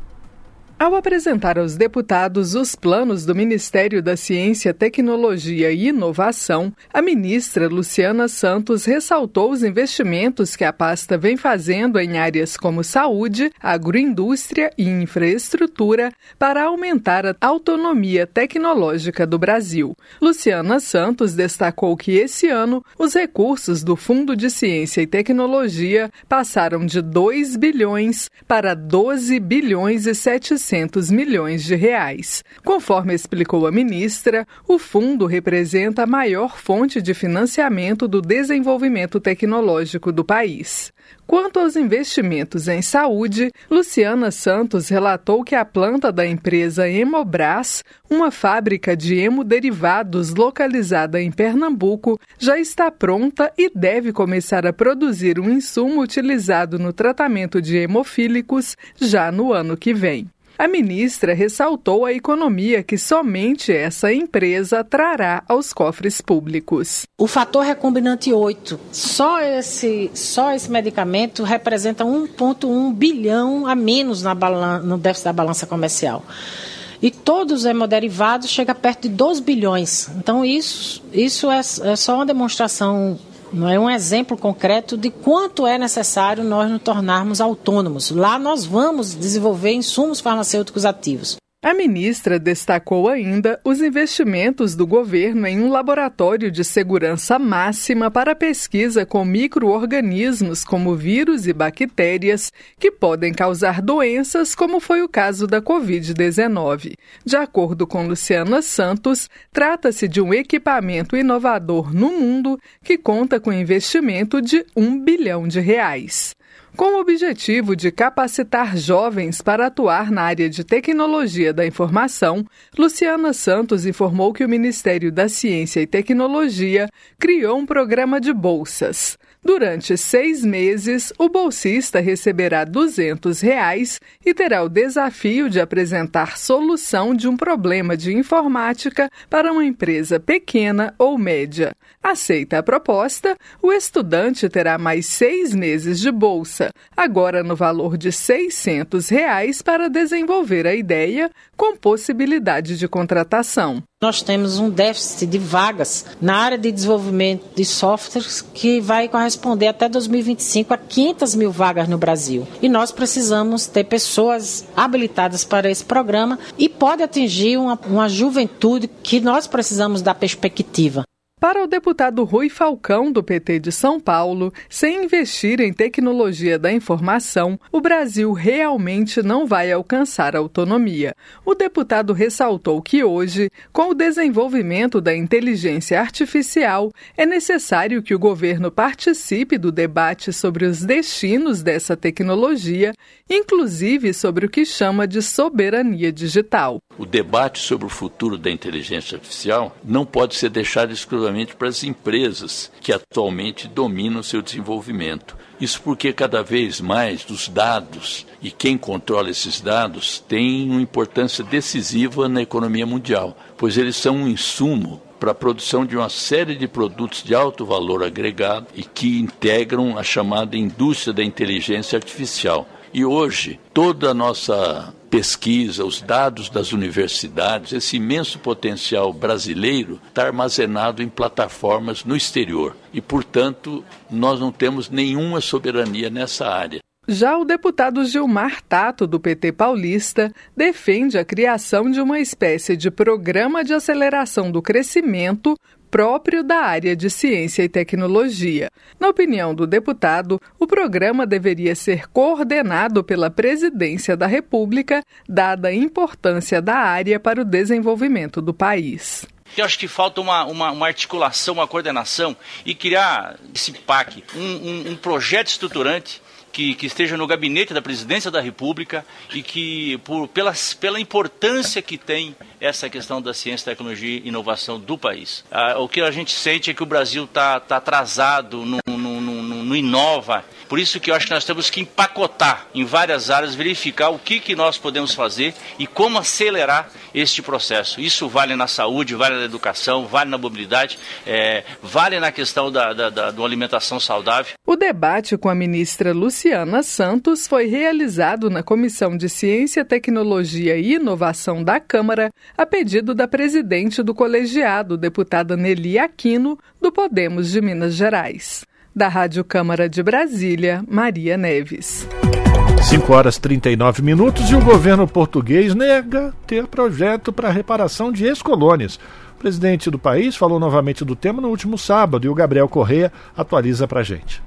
L: Ao apresentar aos deputados os planos do Ministério da Ciência, Tecnologia e Inovação, a ministra Luciana Santos ressaltou os investimentos que a pasta vem fazendo em áreas como saúde, agroindústria e infraestrutura para aumentar a autonomia tecnológica do Brasil. Luciana Santos destacou que esse ano os recursos do Fundo de Ciência e Tecnologia passaram de 2 bilhões para 12 bilhões e 700 milhões de reais. Conforme explicou a ministra, o fundo representa a maior fonte de financiamento do desenvolvimento tecnológico do país. Quanto aos investimentos em saúde, Luciana Santos relatou que a planta da empresa Hemobras, uma fábrica de hemoderivados localizada em Pernambuco, já está pronta e deve começar a produzir um insumo utilizado no tratamento de hemofílicos já no ano que vem. A ministra ressaltou a economia que somente essa empresa trará aos cofres públicos.
R: O fator recombinante 8, só esse medicamento representa 1,1 bilhão a menos no déficit da balança comercial. E todos os hemoderivados chegam perto de 12 bilhões. Então isso é só uma demonstração, não é um exemplo concreto de quanto é necessário nós nos tornarmos autônomos. Lá nós vamos desenvolver insumos farmacêuticos ativos.
L: A ministra destacou ainda os investimentos do governo em um laboratório de segurança máxima para pesquisa com micro-organismos como vírus e bactérias que podem causar doenças, como foi o caso da Covid-19. De acordo com Luciana Santos, trata-se de um equipamento inovador no mundo que conta com investimento de R$1 bilhão. Com o objetivo de capacitar jovens para atuar na área de tecnologia da informação, Luciana Santos informou que o Ministério da Ciência e Tecnologia criou um programa de bolsas. Durante 6 meses, o bolsista receberá R$200 e terá o desafio de apresentar solução de um problema de informática para uma empresa pequena ou média. Aceita a proposta, o estudante terá mais 6 meses de bolsa, agora no valor de R$600 para desenvolver a ideia, com possibilidade de contratação.
R: Nós temos um déficit de vagas na área de desenvolvimento de softwares que vai corresponder até 2025 a 500 mil vagas no Brasil. E nós precisamos ter pessoas habilitadas para esse programa e pode atingir uma juventude que nós precisamos dar perspectiva.
L: Para o deputado Rui Falcão, do PT de São Paulo, sem investir em tecnologia da informação, o Brasil realmente não vai alcançar a autonomia. O deputado ressaltou que hoje, com o desenvolvimento da inteligência artificial, é necessário que o governo participe do debate sobre os destinos dessa tecnologia, inclusive sobre o que chama de soberania digital.
S: O debate sobre o futuro da inteligência artificial não pode ser deixado exclusivamente para as empresas que atualmente dominam seu desenvolvimento. Isso porque cada vez mais os dados e quem controla esses dados tem uma importância decisiva na economia mundial, pois eles são um insumo para a produção de uma série de produtos de alto valor agregado e que integram a chamada indústria da inteligência artificial. E hoje, toda a nossa pesquisa, os dados das universidades, esse imenso potencial brasileiro está armazenado em plataformas no exterior. E, portanto, nós não temos nenhuma soberania nessa área.
L: Já o deputado Gilmar Tato, do PT paulista, defende a criação de uma espécie de programa de aceleração do crescimento próprio da área de ciência e tecnologia. Na opinião do deputado, o programa deveria ser coordenado pela Presidência da República, dada a importância da área para o desenvolvimento do país.
T: Eu acho que falta uma articulação, uma coordenação e criar esse PAC, um projeto estruturante que esteja no gabinete da Presidência da República e que, pela importância que tem essa questão da ciência, tecnologia e inovação do país. O que a gente sente é que o Brasil está atrasado no Inova. Por isso que eu acho que nós temos que empacotar em várias áreas, verificar o que nós podemos fazer e como acelerar este processo. Isso vale na saúde, vale na educação, vale na mobilidade, vale na questão da alimentação saudável.
L: O debate com a ministra Luciana Santos foi realizado na Comissão de Ciência, Tecnologia e Inovação da Câmara, a pedido da presidente do colegiado, deputada Nelly Aquino, do Podemos de Minas Gerais. Da Rádio Câmara de Brasília, Maria Neves.
A: 5h39 e o governo português nega ter projeto para reparação de ex-colônias. O presidente do país falou novamente do tema no último sábado e o Gabriel Correia atualiza para a gente.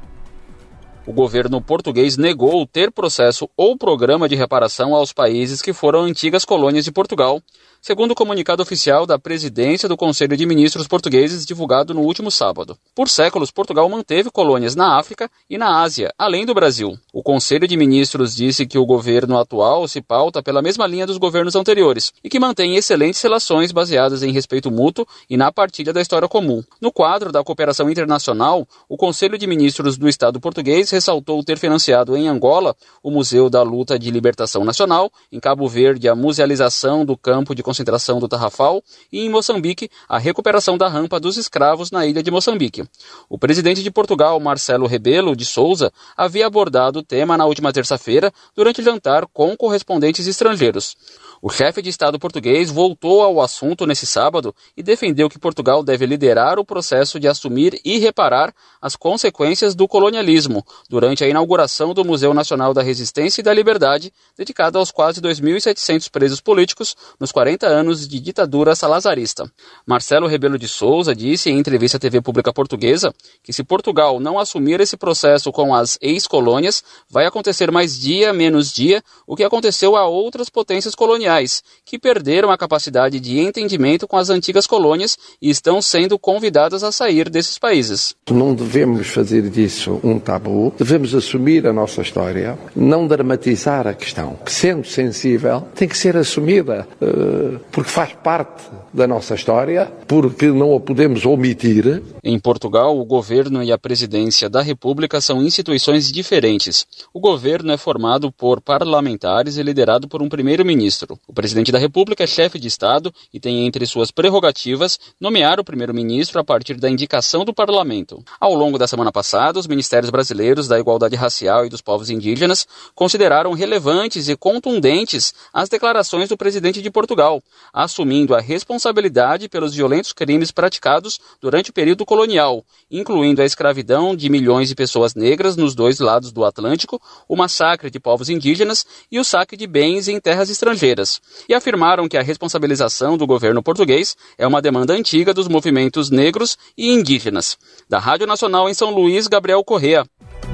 U: O governo português negou ter processo ou programa de reparação aos países que foram antigas colônias de Portugal, segundo o comunicado oficial da presidência do Conselho de Ministros portugueses divulgado no último sábado. Por séculos, Portugal manteve colônias na África e na Ásia, além do Brasil. O Conselho de Ministros disse que o governo atual se pauta pela mesma linha dos governos anteriores e que mantém excelentes relações baseadas em respeito mútuo e na partilha da história comum. No quadro da cooperação internacional, o Conselho de Ministros do Estado português ressaltou ter financiado em Angola o Museu da Luta de Libertação Nacional, em Cabo Verde a musealização do campo de concentração do Tarrafal e em Moçambique a recuperação da rampa dos escravos na ilha de Moçambique. O presidente de Portugal, Marcelo Rebelo de Sousa, havia abordado o tema na última terça-feira durante jantar com correspondentes estrangeiros. O chefe de Estado português voltou ao assunto nesse sábado e defendeu que Portugal deve liderar o processo de assumir e reparar as consequências do colonialismo durante a inauguração do Museu Nacional da Resistência e da Liberdade, dedicado aos quase 2.700 presos políticos nos 40 anos de ditadura salazarista. Marcelo Rebelo de Sousa disse em entrevista à TV Pública Portuguesa que se Portugal não assumir esse processo com as ex-colônias, vai acontecer mais dia, menos dia, o que aconteceu a outras potências coloniais, que perderam a capacidade de entendimento com as antigas colônias e estão sendo convidadas a sair desses países.
V: Não devemos fazer disso um tabu, devemos assumir a nossa história, não dramatizar a questão, que sendo sensível tem que ser assumida, porque faz parte da nossa história, porque não a podemos omitir.
U: Em Portugal, o governo e a presidência da República são instituições diferentes. O governo é formado por parlamentares e liderado por um primeiro-ministro. O presidente da República é chefe de Estado e tem entre suas prerrogativas nomear o primeiro-ministro a partir da indicação do parlamento. Ao longo da semana passada, os ministérios brasileiros da Igualdade Racial e dos Povos Indígenas consideraram relevantes e contundentes as declarações do presidente de Portugal, assumindo a responsabilidade pelos violentos crimes praticados durante o período colonial, incluindo a escravidão de milhões de pessoas negras nos dois lados do Atlântico, o massacre de povos indígenas e o saque de bens em terras estrangeiras. E afirmaram que a responsabilização do governo português é uma demanda antiga dos movimentos negros e indígenas. Da Rádio Nacional em São Luís, Gabriel Correia.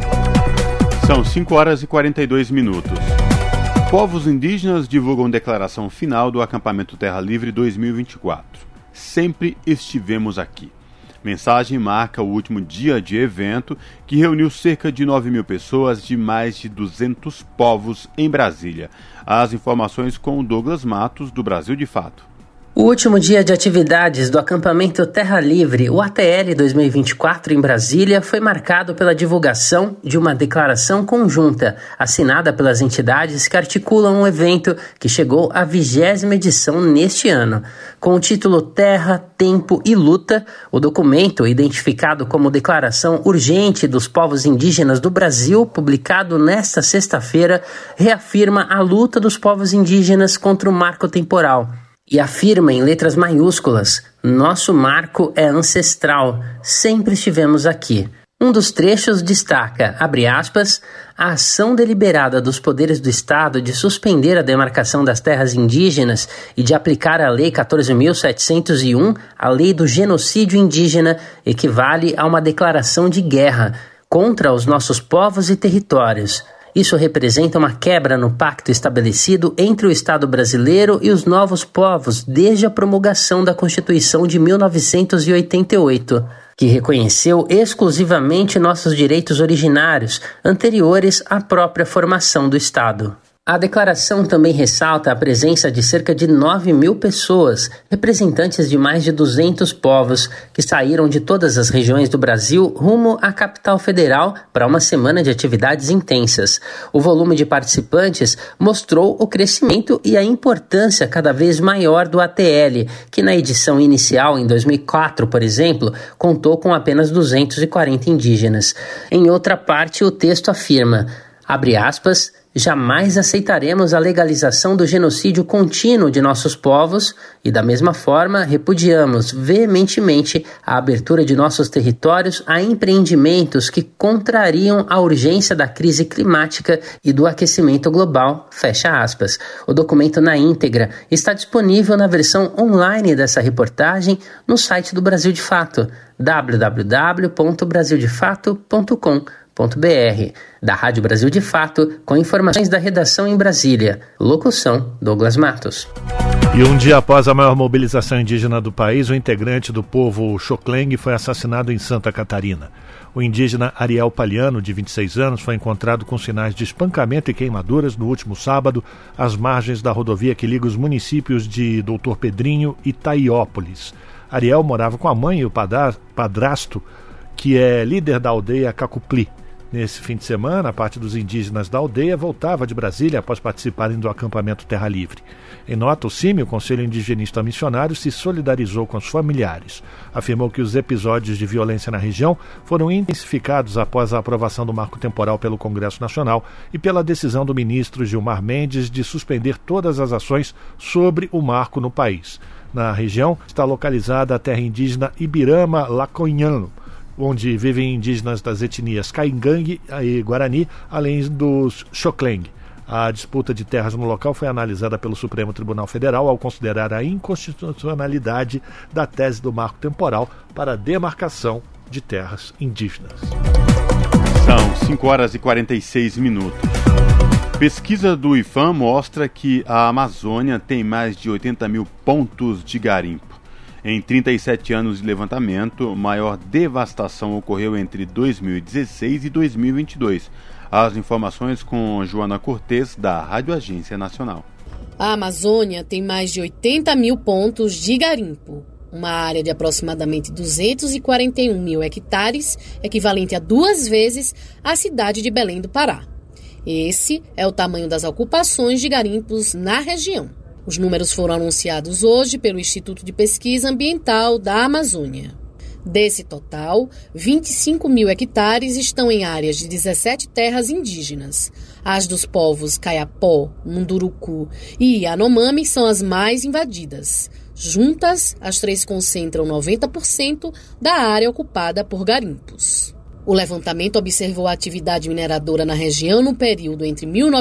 C: São 5h42. Povos indígenas divulgam declaração final do acampamento Terra Livre 2024. Sempre estivemos aqui. Mensagem marca o último dia de evento que reuniu cerca de 9.000 pessoas de mais de 200 povos em Brasília. As informações com o Douglas Matos, do Brasil de Fato.
W: O último dia de atividades do acampamento Terra Livre, o ATL 2024 em Brasília, foi marcado pela divulgação de uma declaração conjunta, assinada pelas entidades que articulam um evento que chegou à 20ª edição neste ano. Com o título Terra, Tempo e Luta, o documento, identificado como Declaração Urgente dos Povos Indígenas do Brasil, publicado nesta sexta-feira, reafirma a luta dos povos indígenas contra o marco temporal. E afirma em letras maiúsculas, nosso marco é ancestral, sempre estivemos aqui. Um dos trechos destaca, abre aspas, a ação deliberada dos poderes do Estado de suspender a demarcação das terras indígenas e de aplicar a Lei 14.701, a Lei do Genocídio Indígena, equivale a uma declaração de guerra contra os nossos povos e territórios. Isso representa uma quebra no pacto estabelecido entre o Estado brasileiro e os novos povos desde a promulgação da Constituição de 1988. que reconheceu exclusivamente nossos direitos originários, anteriores à própria formação do Estado. A declaração também ressalta a presença de cerca de 9 mil pessoas, representantes de mais de 200 povos, que saíram de todas as regiões do Brasil rumo à capital federal para uma semana de atividades intensas. O volume de participantes mostrou o crescimento e a importância cada vez maior do ATL, que na edição inicial, em 2004, por exemplo, contou com apenas 240 indígenas. Em outra parte, o texto afirma, abre aspas, jamais aceitaremos a legalização do genocídio contínuo de nossos povos e, da mesma forma, repudiamos veementemente a abertura de nossos territórios a empreendimentos que contrariam a urgência da crise climática e do aquecimento global, fecha aspas. O documento na íntegra está disponível na versão online dessa reportagem no site do Brasil de Fato, www.brasildefato.com.br. Da Rádio Brasil de Fato, com informações da redação em Brasília. Locução, Douglas Matos.
A: E um dia após a maior mobilização indígena do país, o integrante do povo Xoclengue foi assassinado em Santa Catarina. O indígena Ariel Palhano, de 26 anos, foi encontrado com sinais de espancamento e queimaduras no último sábado, às margens da rodovia que liga os municípios de Doutor Pedrinho e Taiópolis. Ariel morava com a mãe e o padrasto, que é líder da aldeia Cacupli. Nesse fim de semana, a parte dos indígenas da aldeia voltava de Brasília após participarem do acampamento Terra Livre. Em nota, o CIMI, o Conselho Indigenista Missionário, se solidarizou com os familiares. Afirmou que os episódios de violência na região foram intensificados após a aprovação do marco temporal pelo Congresso Nacional e pela decisão do ministro Gilmar Mendes de suspender todas as ações sobre o marco no país. Na região está localizada a terra indígena Ibirama-Laconhano, onde vivem indígenas das etnias Caingangue e Guarani, além dos Xoclengue. A disputa de terras no local foi analisada pelo Supremo Tribunal Federal ao considerar a inconstitucionalidade da tese do marco temporal para a demarcação de terras indígenas.
C: São 5 horas e 46 minutos. Pesquisa do IPHAN mostra que a Amazônia tem mais de 80 mil pontos de garimpo. Em 37 anos de levantamento, maior devastação ocorreu entre 2016 e 2022. As informações com Joana Cortes, da Rádio Agência Nacional.
D: A Amazônia tem mais de 80 mil pontos de garimpo. Uma área de aproximadamente 241 mil hectares, equivalente a 2 vezes a cidade de Belém do Pará. Esse é o tamanho das ocupações de garimpos na região. Os números foram anunciados hoje pelo Instituto de Pesquisa Ambiental da Amazônia. Desse total, 25 mil hectares estão em áreas de 17 terras indígenas. As dos povos Kayapó, Munduruku e Yanomami são as mais invadidas. Juntas, as 3 concentram 90% da área ocupada por garimpos. O levantamento observou a atividade mineradora na região no período entre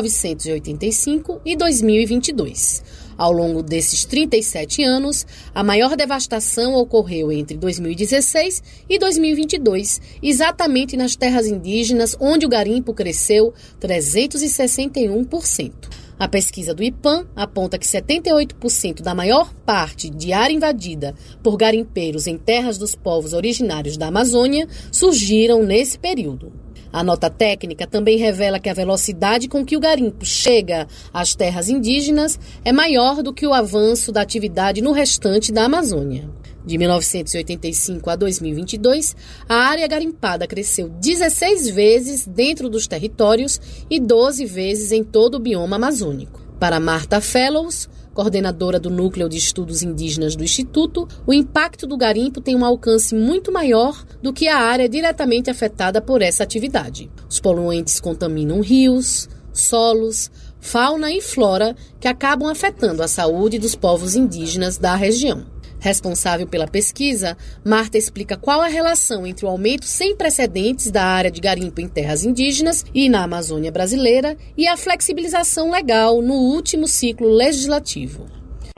D: 1985 e 2022. Ao longo desses 37 anos, a maior devastação ocorreu entre 2016 e 2022, exatamente nas terras indígenas, onde o garimpo cresceu 361%. A pesquisa do IPHAN aponta que 78% da maior parte de área invadida por garimpeiros em terras dos povos originários da Amazônia surgiram nesse período. A nota técnica também revela que a velocidade com que o garimpo chega às terras indígenas é maior do que o avanço da atividade no restante da Amazônia. De 1985 a 2022, a área garimpada cresceu 16 vezes dentro dos territórios e 12 vezes em todo o bioma amazônico. Para Marta Fellows, coordenadora do Núcleo de Estudos Indígenas do Instituto, o impacto do garimpo tem um alcance muito maior do que a área diretamente afetada por essa atividade. Os poluentes contaminam rios, solos, fauna e flora que acabam afetando a saúde dos povos indígenas da região. Responsável pela pesquisa, Marta explica qual a relação entre o aumento sem precedentes da área de garimpo em terras indígenas e na Amazônia brasileira e a flexibilização legal no último ciclo legislativo.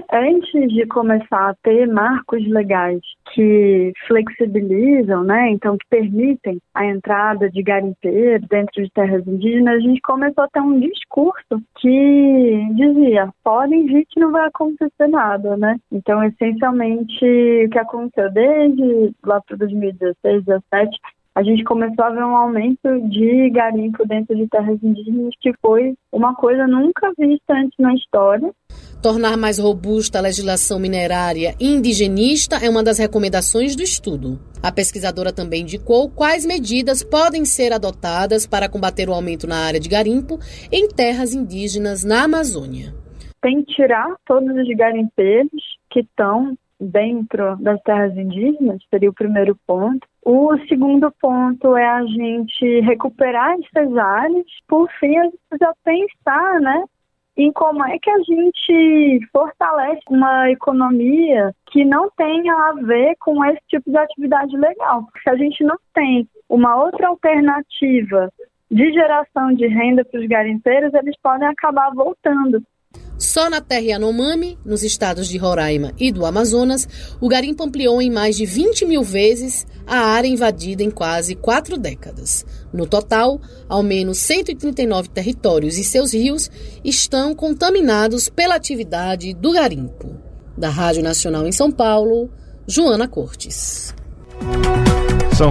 E: antes de começar a ter marcos legais que flexibilizam, né, então que permitem a entrada de garimpeiros dentro de terras indígenas, a gente começou a ter um discurso que dizia, podem vir que não vai acontecer nada, né? Então, essencialmente, o que aconteceu desde lá para 2016, 2017, a gente começou a ver um aumento de garimpo dentro de terras indígenas, que foi uma coisa nunca vista antes na história.
D: Tornar mais robusta a legislação minerária indigenista é uma das recomendações do estudo. A pesquisadora também indicou quais medidas podem ser adotadas para combater o aumento na área de garimpo em terras indígenas na Amazônia.
E: Tem que tirar todos os garimpeiros que estão dentro das terras indígenas, seria o primeiro ponto. O segundo ponto é a gente recuperar essas áreas. Por fim, a gente precisa pensar, né, em como é que a gente fortalece uma economia que não tenha a ver com esse tipo de atividade legal. Porque se a gente não tem uma outra alternativa de geração de renda para os garimpeiros, eles podem acabar voltando.
D: Só na terra Yanomami, nos estados de Roraima e do Amazonas, o garimpo ampliou em mais de 20 mil vezes a área invadida em quase 4 décadas. No total, ao menos 139 territórios e seus rios estão contaminados pela atividade do garimpo. Da Rádio Nacional em São Paulo, Joana Cortes.
A: São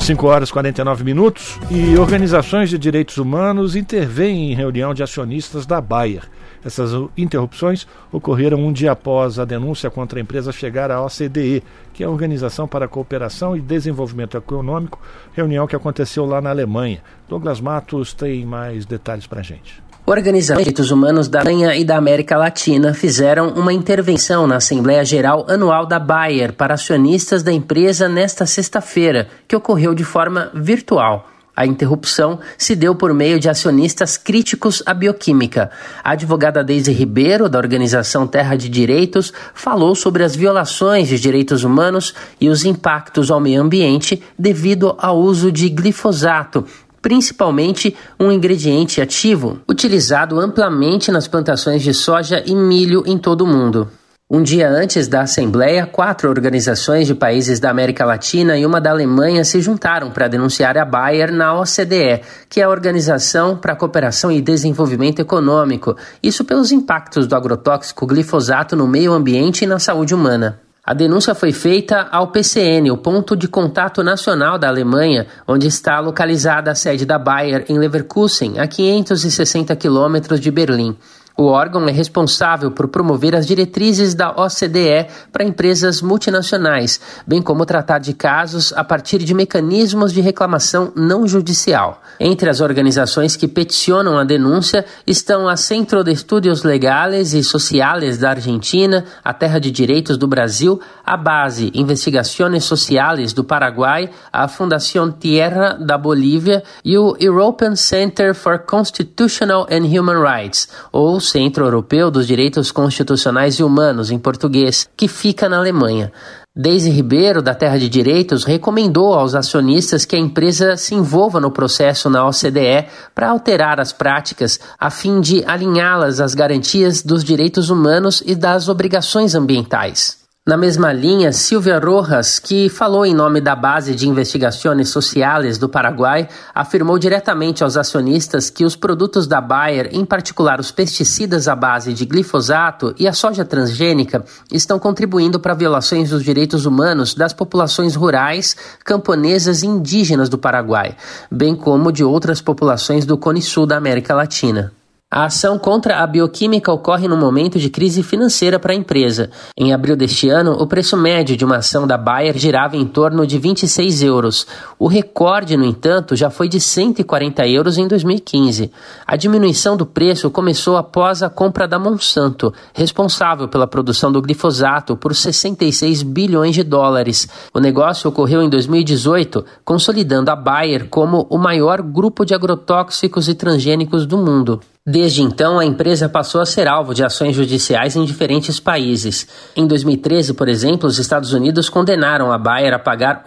A: 5h49 e organizações de direitos humanos intervêm em reunião de acionistas da Bayer. Essas interrupções ocorreram um dia após a denúncia contra a empresa chegar à OCDE, que é a Organização para a Cooperação e Desenvolvimento Econômico, reunião que aconteceu lá na Alemanha. Douglas Matos tem mais detalhes para a gente.
W: Organizações de direitos humanos da Alemanha e da América Latina fizeram uma intervenção na Assembleia Geral Anual da Bayer para acionistas da empresa nesta sexta-feira, que ocorreu de forma virtual. A interrupção se deu por meio de acionistas críticos à bioquímica. A advogada Deise Ribeiro, da organização Terra de Direitos, falou sobre as violações de direitos humanos e os impactos ao meio ambiente devido ao uso de glifosato, principalmente um ingrediente ativo utilizado amplamente nas plantações de soja e milho em todo o mundo. Um dia antes da Assembleia, 4 organizações de países da América Latina e uma da Alemanha se juntaram para denunciar a Bayer na OCDE, que é a Organização para a Cooperação e Desenvolvimento Econômico, isso pelos impactos do agrotóxico glifosato no meio ambiente e na saúde humana. A denúncia foi feita ao PCN, o Ponto de Contato Nacional da Alemanha, onde está localizada a sede da Bayer em Leverkusen, a 560 quilômetros de Berlim. O órgão é responsável por promover as diretrizes da OCDE para empresas multinacionais, bem como tratar de casos a partir de mecanismos de reclamação não judicial. Entre as organizações que peticionam a denúncia estão a Centro de Estudios Legales e Sociales da Argentina, a Terra de Direitos do Brasil, a Base Investigações Sociales do Paraguai, a Fundación Tierra da Bolívia e o European Center for Constitutional and Human Rights, ou Centro Europeu dos Direitos Constitucionais e Humanos, em português, que fica na Alemanha. Deise Ribeiro, da Terra de Direitos, recomendou aos acionistas que a empresa se envolva no processo na OCDE para alterar as práticas a fim de alinhá-las às garantias dos direitos humanos e das obrigações ambientais. Na mesma linha, Silvia Rojas, que falou em nome da Base de Investigações Sociales do Paraguai, afirmou diretamente aos acionistas que os produtos da Bayer, em particular os pesticidas à base de glifosato e a soja transgênica, estão contribuindo para violações dos direitos humanos das populações rurais, camponesas e indígenas do Paraguai, bem como de outras populações do Cone Sul da América Latina. A ação contra a bioquímica ocorre num momento de crise financeira para a empresa. Em abril deste ano, o preço médio de uma ação da Bayer girava em torno de 26 euros. O recorde, no entanto, já foi de 140 euros em 2015. A diminuição do preço começou após a compra da Monsanto, responsável pela produção do glifosato por 66 bilhões de dólares. O negócio ocorreu em 2018, consolidando a Bayer como o maior grupo de agrotóxicos e transgênicos do mundo. Desde então, a empresa passou a ser alvo de ações judiciais em diferentes países. Em 2013, por exemplo, os Estados Unidos condenaram a Bayer a pagar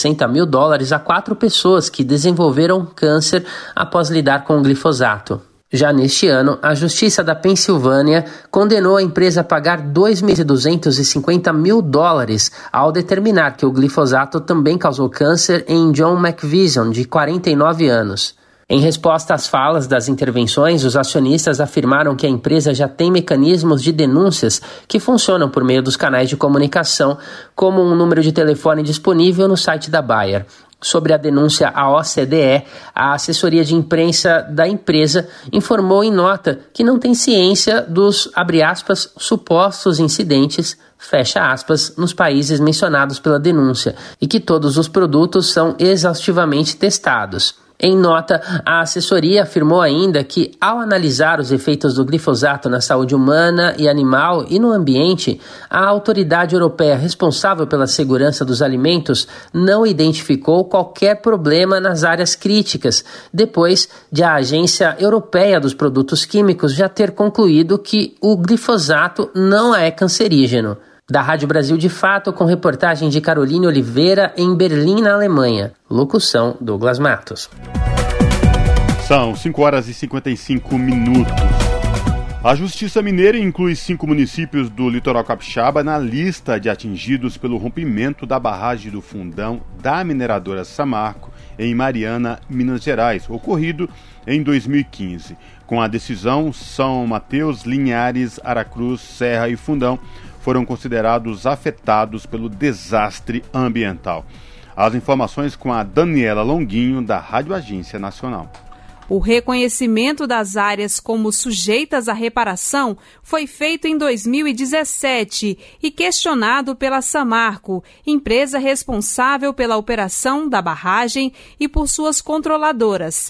W: $1.560.000 a 4 pessoas que desenvolveram câncer após lidar com o glifosato. Já neste ano, a Justiça da Pensilvânia condenou a empresa a pagar $2.250 mil ao determinar que o glifosato também causou câncer em John McVision, de 49 anos. Em resposta às falas das intervenções, os acionistas afirmaram que a empresa já tem mecanismos de denúncias que funcionam por meio dos canais de comunicação, como um número de telefone disponível no site da Bayer. Sobre a denúncia à OCDE, a assessoria de imprensa da empresa informou em nota que não tem ciência dos, abre aspas, supostos incidentes, fecha aspas, nos países mencionados pela denúncia e que todos os produtos são exaustivamente testados. Em nota, a assessoria afirmou ainda que, ao analisar os efeitos do glifosato na saúde humana e animal e no ambiente, a autoridade europeia responsável pela segurança dos alimentos não identificou qualquer problema nas áreas críticas, depois de a Agência Europeia dos Produtos Químicos já ter concluído que o glifosato não é cancerígeno. Da Rádio Brasil de Fato, com reportagem de Caroline Oliveira, em Berlim, na Alemanha. Locução, Douglas Matos.
C: São 5h55. A Justiça Mineira inclui 5 municípios do litoral capixaba na lista de atingidos pelo rompimento da barragem do Fundão da mineradora Samarco, em Mariana, Minas Gerais, ocorrido em 2015. Com a decisão, São Mateus, Linhares, Aracruz, Serra e Fundão foram considerados afetados pelo desastre ambiental. As informações com a Daniela Longuinho, da Rádio Agência Nacional.
G: O reconhecimento das áreas como sujeitas à reparação foi feito em 2017 e questionado pela Samarco, empresa responsável pela operação da barragem, e por suas controladoras,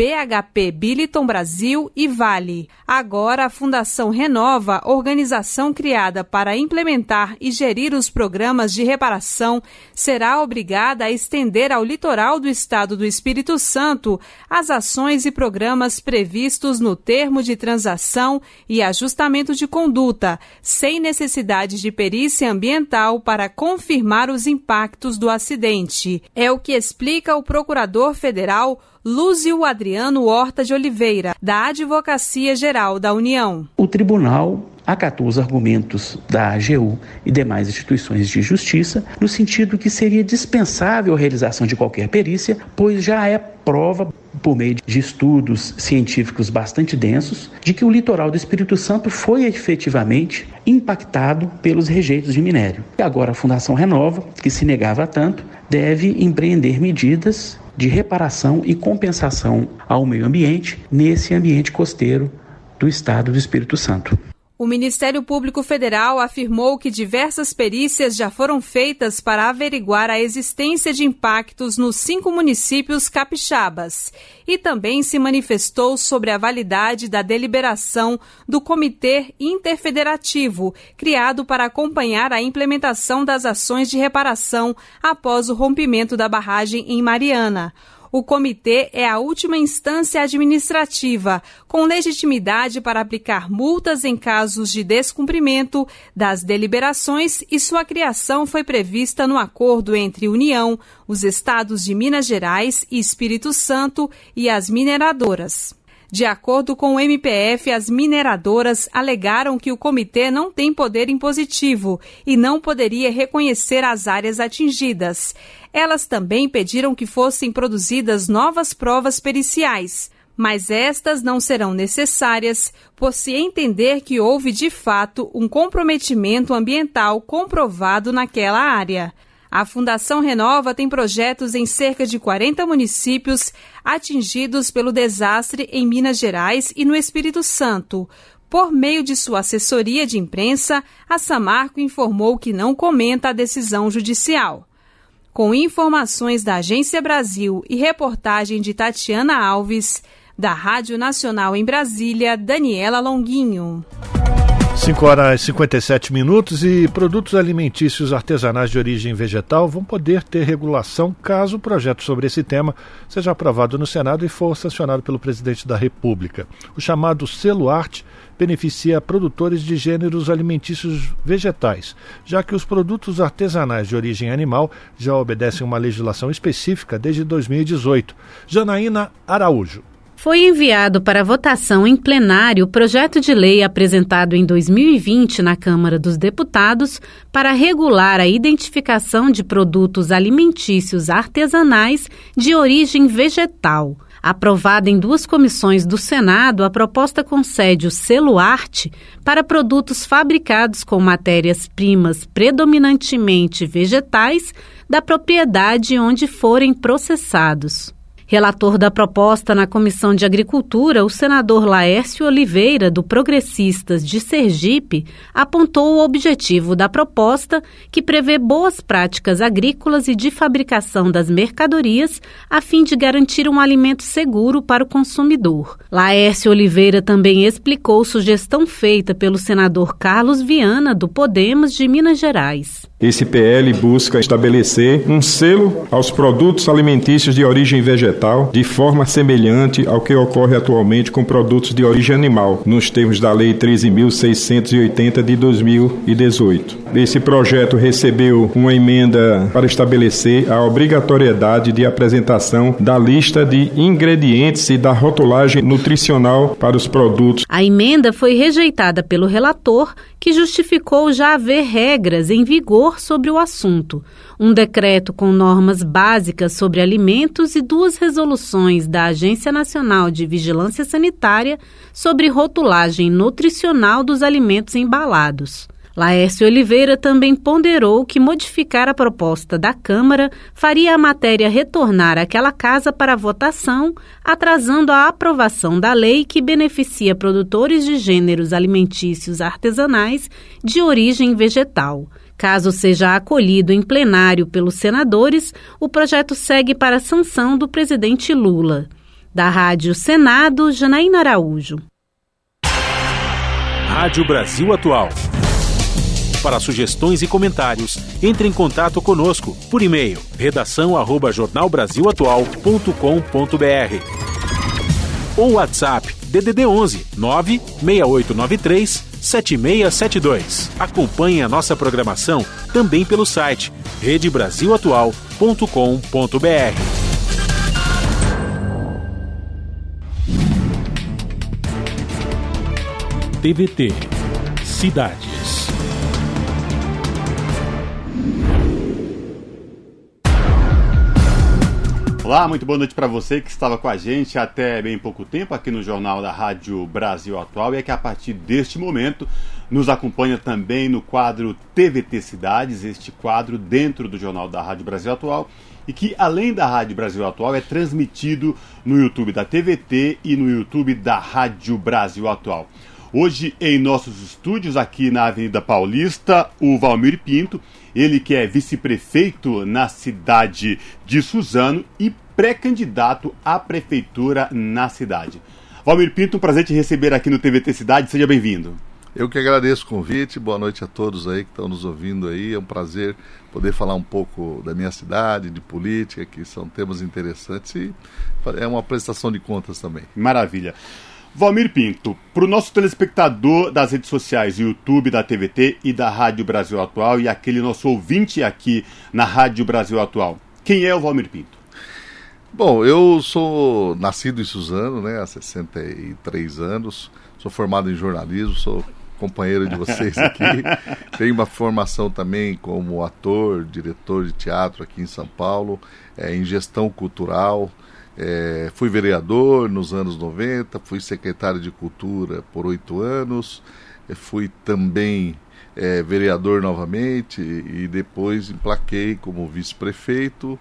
G: BHP Billiton Brasil e Vale. Agora, a Fundação Renova, organização criada para implementar e gerir os programas de reparação, será obrigada a estender ao litoral do estado do Espírito Santo as ações e programas previstos no termo de transação e ajustamento de conduta, sem necessidade de perícia ambiental para confirmar os impactos do acidente. É o que explica o procurador federal Lúcio Adriano Horta de Oliveira, da Advocacia Geral da União.
H: O tribunal acatou os argumentos da AGU e demais instituições de justiça, no sentido que seria dispensável a realização de qualquer perícia, pois já é prova, por meio de estudos científicos bastante densos, de que o litoral do Espírito Santo foi efetivamente impactado pelos rejeitos de minério. E agora a Fundação Renova, que se negava a tanto, deve empreender medidas de reparação e compensação ao meio ambiente nesse ambiente costeiro do estado do Espírito Santo.
G: O Ministério Público Federal afirmou que diversas perícias já foram feitas para averiguar a existência de impactos nos 5 municípios capixabas e também se manifestou sobre a validade da deliberação do Comitê Interfederativo, criado para acompanhar a implementação das ações de reparação após o rompimento da barragem em Mariana. O comitê é a última instância administrativa, com legitimidade para aplicar multas em casos de descumprimento das deliberações, e sua criação foi prevista no acordo entre União, os estados de Minas Gerais e Espírito Santo e as mineradoras. De acordo com o MPF, as mineradoras alegaram que o comitê não tem poder impositivo e não poderia reconhecer as áreas atingidas. Elas também pediram que fossem produzidas novas provas periciais, mas estas não serão necessárias por se entender que houve de fato um comprometimento ambiental comprovado naquela área. A Fundação Renova tem projetos em cerca de 40 municípios atingidos pelo desastre em Minas Gerais e no Espírito Santo. Por meio de sua assessoria de imprensa, a Samarco informou que não comenta a decisão judicial. Com informações da Agência Brasil e reportagem de Tatiana Alves, da Rádio Nacional em Brasília, Daniela Longuinho.
A: 5h57 e produtos alimentícios artesanais de origem vegetal vão poder ter regulação caso o projeto sobre esse tema seja aprovado no Senado e for sancionado pelo presidente da República. O chamado Selo Arte beneficia produtores de gêneros alimentícios vegetais, já que os produtos artesanais de origem animal já obedecem uma legislação específica desde 2018. Janaína Araújo.
I: Foi enviado para votação em plenário o projeto de lei apresentado em 2020 na Câmara dos Deputados para regular a identificação de produtos alimentícios artesanais de origem vegetal. Aprovada em 2 comissões do Senado, a proposta concede o selo Arte para produtos fabricados com matérias-primas predominantemente vegetais da propriedade onde forem processados. Relator da proposta na Comissão de Agricultura, o senador Laércio Oliveira, do Progressistas de Sergipe, apontou o objetivo da proposta, que prevê boas práticas agrícolas e de fabricação das mercadorias, a fim de garantir um alimento seguro para o consumidor. Laércio Oliveira também explicou sugestão feita pelo senador Carlos Viana, do Podemos de Minas Gerais.
J: Esse PL busca estabelecer um selo aos produtos alimentícios de origem vegetal, de forma semelhante ao que ocorre atualmente com produtos de origem animal, nos termos da Lei 13.680 de 2018. Esse projeto recebeu uma emenda para estabelecer a obrigatoriedade de apresentação da lista de ingredientes e da rotulagem nutricional para os produtos.
I: A emenda foi rejeitada pelo relator, que justificou já haver regras em vigor sobre o assunto. Um decreto com normas básicas sobre alimentos e 2 resoluções da Agência Nacional de Vigilância Sanitária sobre rotulagem nutricional dos alimentos embalados. Laércio Oliveira também ponderou que modificar a proposta da Câmara faria a matéria retornar àquela casa para votação, atrasando a aprovação da lei que beneficia produtores de gêneros alimentícios artesanais de origem vegetal. Caso seja acolhido em plenário pelos senadores, o projeto segue para a sanção do presidente Lula. Da Rádio Senado, Janaína Araújo.
B: Rádio Brasil Atual. Para sugestões e comentários, entre em contato conosco por e-mail redação@jornalbrasilatual.com.br ou WhatsApp DDD 11 96893 7672. Acompanhe a nossa programação também pelo site redebrasilatual.com.br. TVT Cidades.
C: Olá, muito boa noite para você que estava com a gente até bem pouco tempo aqui no Jornal da Rádio Brasil Atual e é que a partir deste momento nos acompanha também no quadro TVT Cidades, este quadro dentro do Jornal da Rádio Brasil Atual e que além da Rádio Brasil Atual é transmitido no YouTube da TVT e no YouTube da Rádio Brasil Atual. Hoje em nossos estúdios aqui na Avenida Paulista, o Valmir Pinto, ele que é vice-prefeito na cidade de Suzano e pré-candidato à prefeitura na cidade. Valmir Pinto, um prazer te receber aqui no TVT Cidade, seja bem-vindo.
K: Eu que agradeço o convite, boa noite a todos aí que estão nos ouvindo aí, é um prazer poder falar um pouco da minha cidade, de política, que são temas interessantes e é uma prestação de contas também.
C: Maravilha. Valmir Pinto, para o nosso telespectador das redes sociais, YouTube, da TVT e da Rádio Brasil Atual e aquele nosso ouvinte aqui na Rádio Brasil Atual, quem é o Valmir Pinto?
K: Bom, eu sou nascido em Suzano, né, há 63 anos, sou formado em jornalismo, sou companheiro de vocês aqui, tenho uma formação também como ator, diretor de teatro aqui em São Paulo, em gestão cultural. Fui vereador nos anos 90, fui secretário de Cultura por 8 anos, fui também vereador novamente e depois emplaquei como vice-prefeito,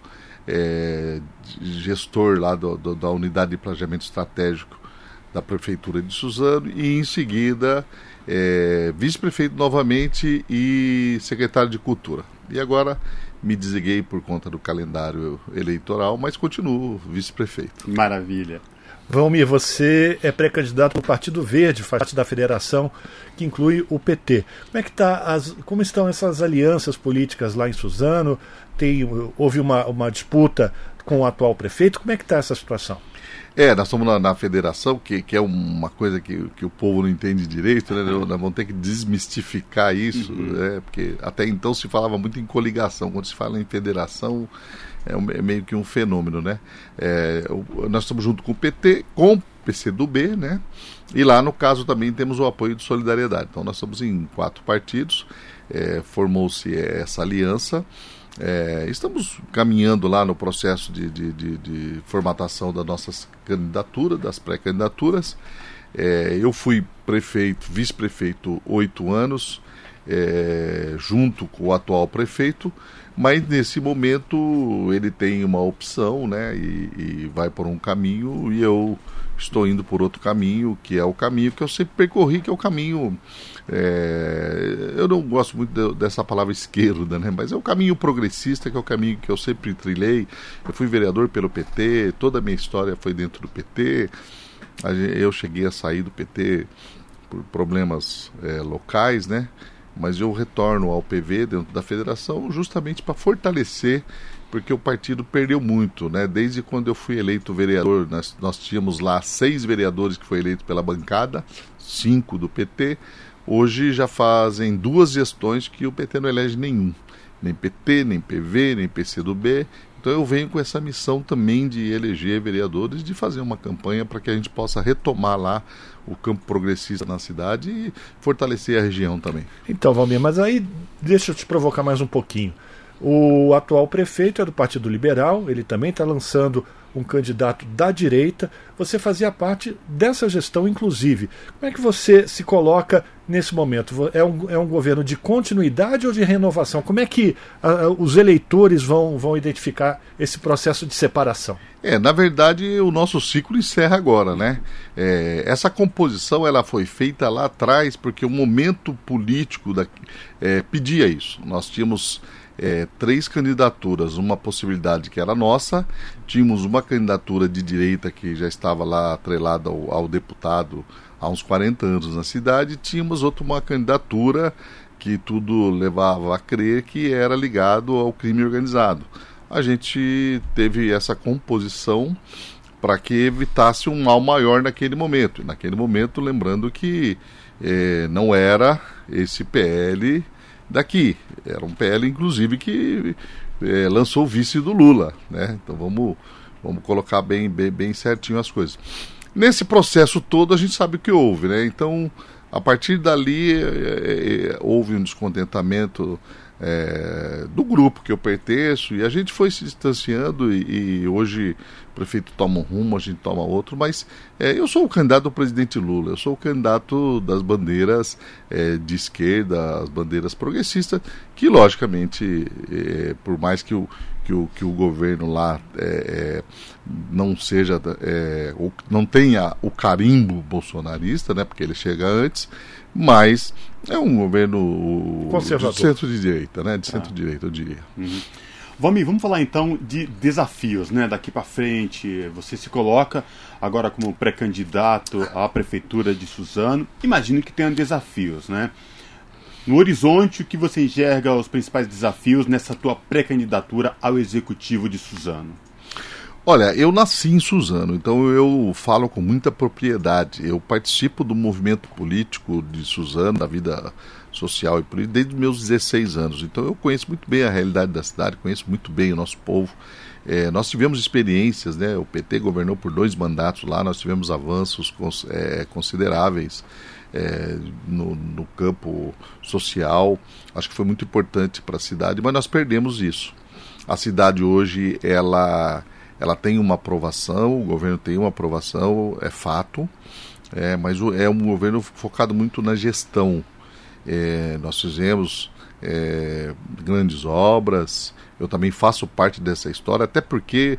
K: gestor lá da Unidade de Planejamento Estratégico da Prefeitura de Suzano e em seguida vice-prefeito novamente e secretário de Cultura. E agora me desliguei por conta do calendário eleitoral, mas continuo vice-prefeito.
C: Maravilha.
A: Valmir, você é pré-candidato ao Partido Verde, faz parte da federação que inclui o PT. Como estão essas alianças políticas lá em Suzano? Houve uma disputa com o atual prefeito? Como é que está essa situação?
K: Nós estamos na federação, que é uma coisa que o povo não entende direito, né? Nós vamos ter que desmistificar isso, né? Porque até então se falava muito em coligação, quando se fala em federação é meio que um fenômeno, né? Nós estamos junto com o PT, com PCdoB, né? E lá no caso também temos o apoio de Solidariedade. Então nós estamos em 4 partidos, formou-se essa aliança. Estamos caminhando lá no processo de formatação das nossas candidaturas, das pré-candidaturas. Eu fui vice-prefeito 8 anos, junto com o atual prefeito, mas nesse momento ele tem uma opção, né, e vai por um caminho, e eu estou indo por outro caminho, que é o caminho que eu sempre percorri, que é o caminho, eu não gosto muito dessa palavra esquerda, né, mas é o caminho progressista, que é o caminho que eu sempre trilhei. Eu fui vereador pelo PT, toda a minha história foi dentro do PT. Eu cheguei a sair do PT por problemas locais, né? Mas eu retorno ao PV dentro da federação justamente para fortalecer, porque o partido perdeu muito, né? Desde quando eu fui eleito vereador, nós tínhamos lá 6 vereadores que foram eleitos pela bancada, 5 do PT. Hoje já fazem 2 gestões que o PT não elege nenhum, nem PT, nem PV, nem PCdoB. Então eu venho com essa missão também de eleger vereadores, de fazer uma campanha para que a gente possa retomar lá o campo progressista na cidade e fortalecer a região também.
A: Então, Valmir, mas aí deixa eu te provocar mais um pouquinho. O atual prefeito é do Partido Liberal, ele também está lançando um candidato da direita. Você fazia parte dessa gestão, inclusive. Como é que você se coloca nesse momento? É um governo de continuidade ou de renovação? Como é que os eleitores vão identificar esse processo de separação?
K: Na verdade, o nosso ciclo encerra agora, né? Essa composição ela foi feita lá atrás porque o momento político pedia isso. Nós tínhamos 3 candidaturas, uma possibilidade que era nossa, tínhamos uma candidatura de direita que já estava lá atrelada ao deputado há uns 40 anos na cidade, tínhamos uma candidatura que tudo levava a crer que era ligado ao crime organizado. A gente teve essa composição para que evitasse um mal maior naquele momento. Naquele momento, lembrando que não era esse PL daqui, era um PL inclusive que lançou o vice do Lula, né? Então vamos colocar bem certinho as coisas. Nesse processo todo a gente sabe o que houve, né? Então a partir dali houve um descontentamento do grupo que eu pertenço, e a gente foi se distanciando, e hoje o prefeito toma um rumo, a gente toma outro, mas eu sou o candidato do presidente Lula, eu sou o candidato das bandeiras de esquerda, as bandeiras progressistas, que logicamente, por mais que o governo lá não seja, não tenha o carimbo bolsonarista, né, porque ele chega antes, mas é um governo
A: conservador,
K: de centro-direita, né, de centro-direita, eu diria.
C: Uhum. Valmir, vamos falar então de desafios, né, daqui para frente. Você se coloca agora como pré-candidato à prefeitura de Suzano. Imagino que tenha desafios, né? No horizonte, o que você enxerga os principais desafios nessa tua pré-candidatura ao executivo de Suzano?
K: Olha, eu nasci em Suzano, então eu falo com muita propriedade. Eu participo do movimento político de Suzano, da vida social e política, desde meus 16 anos. Então eu conheço muito bem a realidade da cidade, conheço muito bem o nosso povo. Nós tivemos experiências, né? O PT governou por 2 mandatos lá, nós tivemos avanços consideráveis no campo social. Acho que foi muito importante para a cidade, mas nós perdemos isso. A cidade hoje, ela tem uma aprovação, o governo tem uma aprovação, é fato, mas é um governo focado muito na gestão. Nós fizemos grandes obras, eu também faço parte dessa história, até porque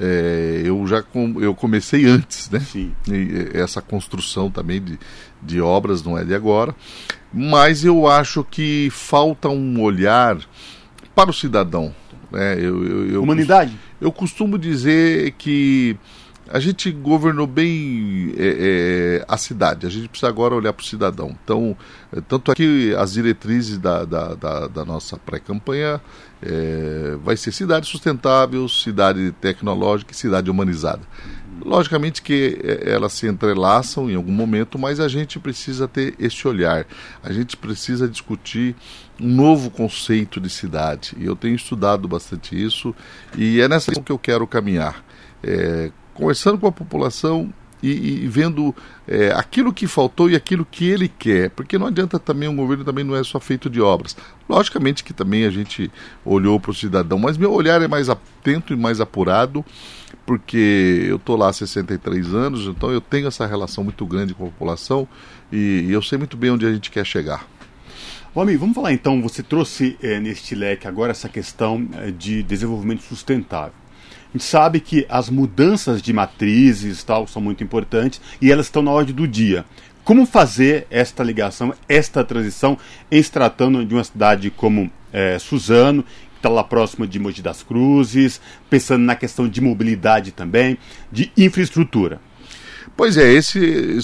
K: eu comecei antes, né?
C: Sim.
K: E essa construção também de obras não é de agora, mas eu acho que falta um olhar para o cidadão.
C: Humanidade?
K: Eu costumo dizer que a gente governou bem a cidade, a gente precisa agora olhar para o cidadão. Então, tanto é que as diretrizes da nossa pré-campanha vai ser cidade sustentável, cidade tecnológica e cidade humanizada. Logicamente que elas se entrelaçam em algum momento, mas a gente precisa ter esse olhar. A gente precisa discutir um novo conceito de cidade. E eu tenho estudado bastante isso, e é nessa direção que eu quero caminhar. Conversando com a população e vendo aquilo que faltou e aquilo que ele quer, porque não adianta também, um governo também não é só feito de obras. Logicamente que também a gente olhou para o cidadão, mas meu olhar é mais atento e mais apurado, porque eu estou lá há 63 anos, então eu tenho essa relação muito grande com a população e eu sei muito bem onde a gente quer chegar.
C: Valmir, vamos falar então, você trouxe neste leque agora essa questão de desenvolvimento sustentável. A gente sabe que as mudanças de matrizes tal são muito importantes e elas estão na ordem do dia. Como fazer esta ligação, esta transição, em se tratando de uma cidade como Suzano, que está lá próximo de Mogi das Cruzes, pensando na questão de mobilidade também, de infraestrutura?
K: Pois é, esse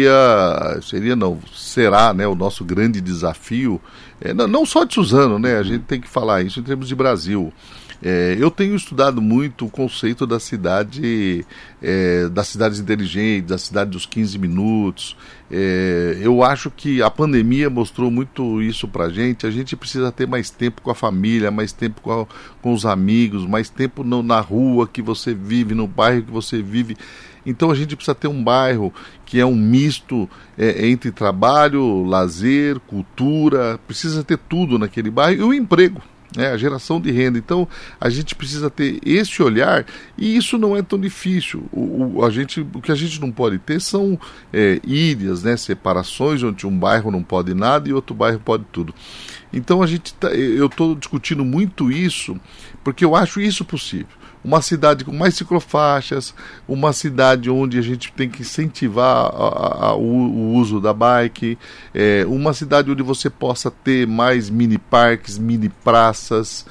K: será, né, o nosso grande desafio, não só de Suzano, né, a gente tem que falar isso em termos de Brasil. Eu tenho estudado muito o conceito das cidades inteligentes, da cidade dos 15 minutos. Eu acho que a pandemia mostrou muito isso pra gente. A gente precisa ter mais tempo com a família, mais tempo com os amigos, mais tempo na rua que você vive, no bairro que você vive. Então a gente precisa ter um bairro que é um misto entre trabalho, lazer, cultura. Precisa ter tudo naquele bairro e o emprego. A geração de renda. Então a gente precisa ter esse olhar e isso não é tão difícil. O que a gente não pode ter são ilhas, né, separações onde um bairro não pode nada e outro bairro pode tudo. Então eu estou discutindo muito isso porque eu acho isso possível. Uma cidade com mais ciclofaixas, uma cidade onde a gente tem que incentivar o uso da bike, uma cidade onde você possa ter mais mini parques, mini praças,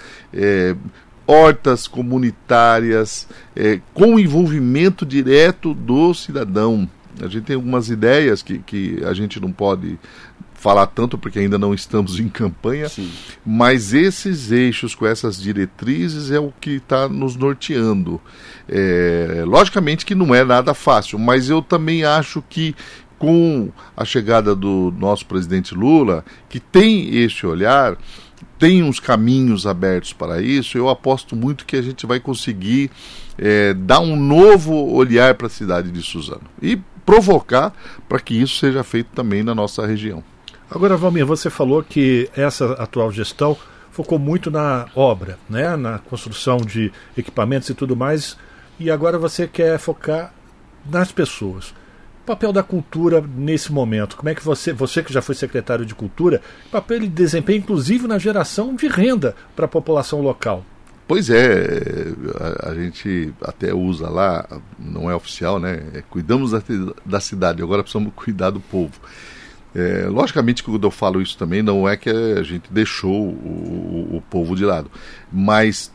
K: hortas comunitárias, com envolvimento direto do cidadão. A gente tem algumas ideias que a gente não pode falar tanto porque ainda não estamos em campanha. Sim. Mas esses eixos com essas diretrizes é o que está nos norteando. Logicamente que não é nada fácil, mas eu também acho que com a chegada do nosso presidente Lula, que tem esse olhar, tem uns caminhos abertos para isso, eu aposto muito que a gente vai conseguir dar um novo olhar para a cidade de Suzano e provocar para que isso seja feito também na nossa região.
A: Agora, Valmir, você falou que essa atual gestão focou muito na obra, né, na construção de equipamentos e tudo mais, e agora você quer focar nas pessoas. O papel da cultura nesse momento, como é que você que já foi secretário de Cultura, que papel ele desempenha inclusive na geração de renda para a população local?
K: Pois é, a gente até usa lá, não é oficial, né? Cuidamos da cidade, agora precisamos cuidar do povo. Logicamente que quando eu falo isso também não é que a gente deixou o povo de lado, mas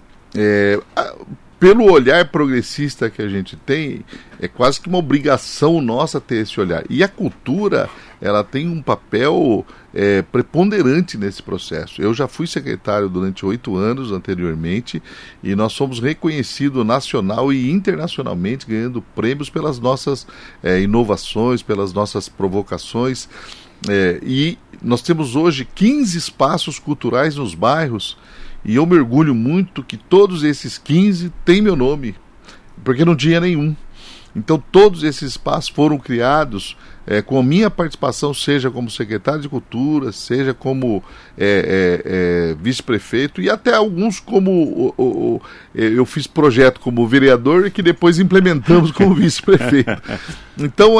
K: pelo olhar progressista que a gente tem, é quase que uma obrigação nossa ter esse olhar. E a cultura, ela tem um papel preponderante nesse processo. Eu já fui secretário durante 8 anos anteriormente e nós somos reconhecidos nacional e internacionalmente, ganhando prêmios pelas nossas inovações, pelas nossas provocações. E nós temos hoje 15 espaços culturais nos bairros e eu me orgulho muito que todos esses 15 têm meu nome, porque não tinha nenhum. Então todos esses espaços foram criados com a minha participação, seja como secretário de Cultura, seja como vice-prefeito e até alguns como eu fiz projeto como vereador e que depois implementamos como vice-prefeito. Então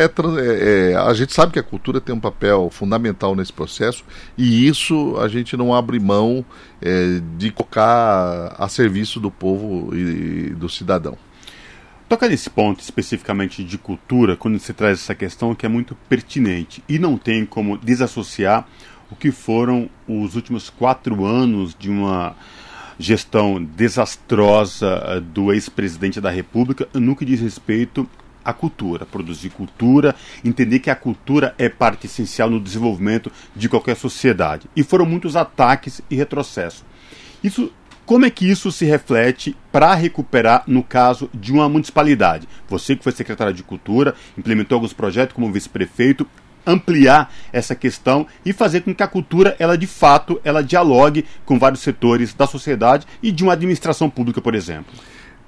K: a gente sabe que a cultura tem um papel fundamental nesse processo e isso a gente não abre mão de colocar a serviço do povo e do cidadão.
C: Toca nesse ponto especificamente de cultura, quando você traz essa questão que é muito pertinente e não tem como desassociar o que foram os últimos 4 anos de uma gestão desastrosa do ex-presidente da República no que diz respeito à cultura, produzir cultura, entender que a cultura é parte essencial no desenvolvimento de qualquer sociedade. E foram muitos ataques e retrocessos. Como é que isso se reflete para recuperar, no caso de uma municipalidade? Você que foi secretário de Cultura, implementou alguns projetos como vice-prefeito, ampliar essa questão e fazer com que a cultura, ela de fato, ela dialogue com vários setores da sociedade e de uma administração pública, por exemplo.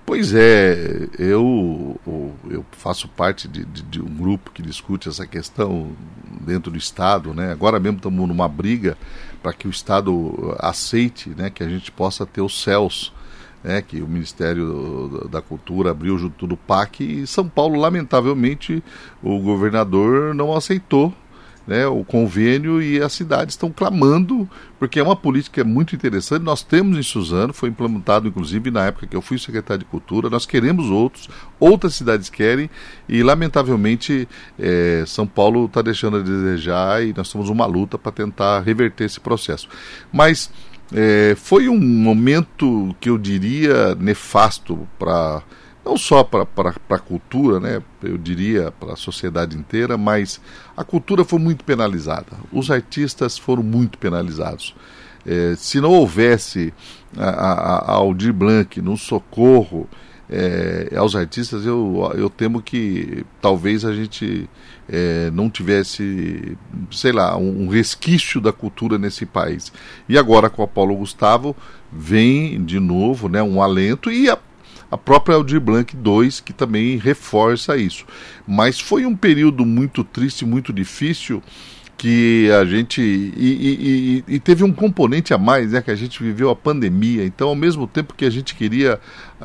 K: Pois é, eu faço parte de um grupo que discute essa questão dentro do Estado, né? Agora mesmo estamos numa briga para que o Estado aceite, né, que a gente possa ter os céus, né, que o Ministério da Cultura abriu junto do PAC, e São Paulo, lamentavelmente, o governador não aceitou, né, o convênio, e as cidades estão clamando, porque é uma política muito interessante. Nós temos em Suzano, foi implementado inclusive na época que eu fui secretário de Cultura, nós queremos outras cidades querem, e lamentavelmente São Paulo está deixando a desejar, e nós temos uma luta para tentar reverter esse processo. Mas foi um momento que eu diria nefasto para não só para a cultura, né, eu diria para a sociedade inteira, mas a cultura foi muito penalizada, os artistas foram muito penalizados. Se não houvesse a Aldir Blanc no socorro aos artistas, eu temo que talvez a gente não tivesse, sei lá, um resquício da cultura nesse país. E agora com a Paulo Gustavo vem de novo, né, um alento, e a própria Aldir Blanc 2, que também reforça isso. Mas foi um período muito triste, muito difícil, que a gente... E teve um componente a mais, né, que a gente viveu a pandemia. Então, ao mesmo tempo que a gente queria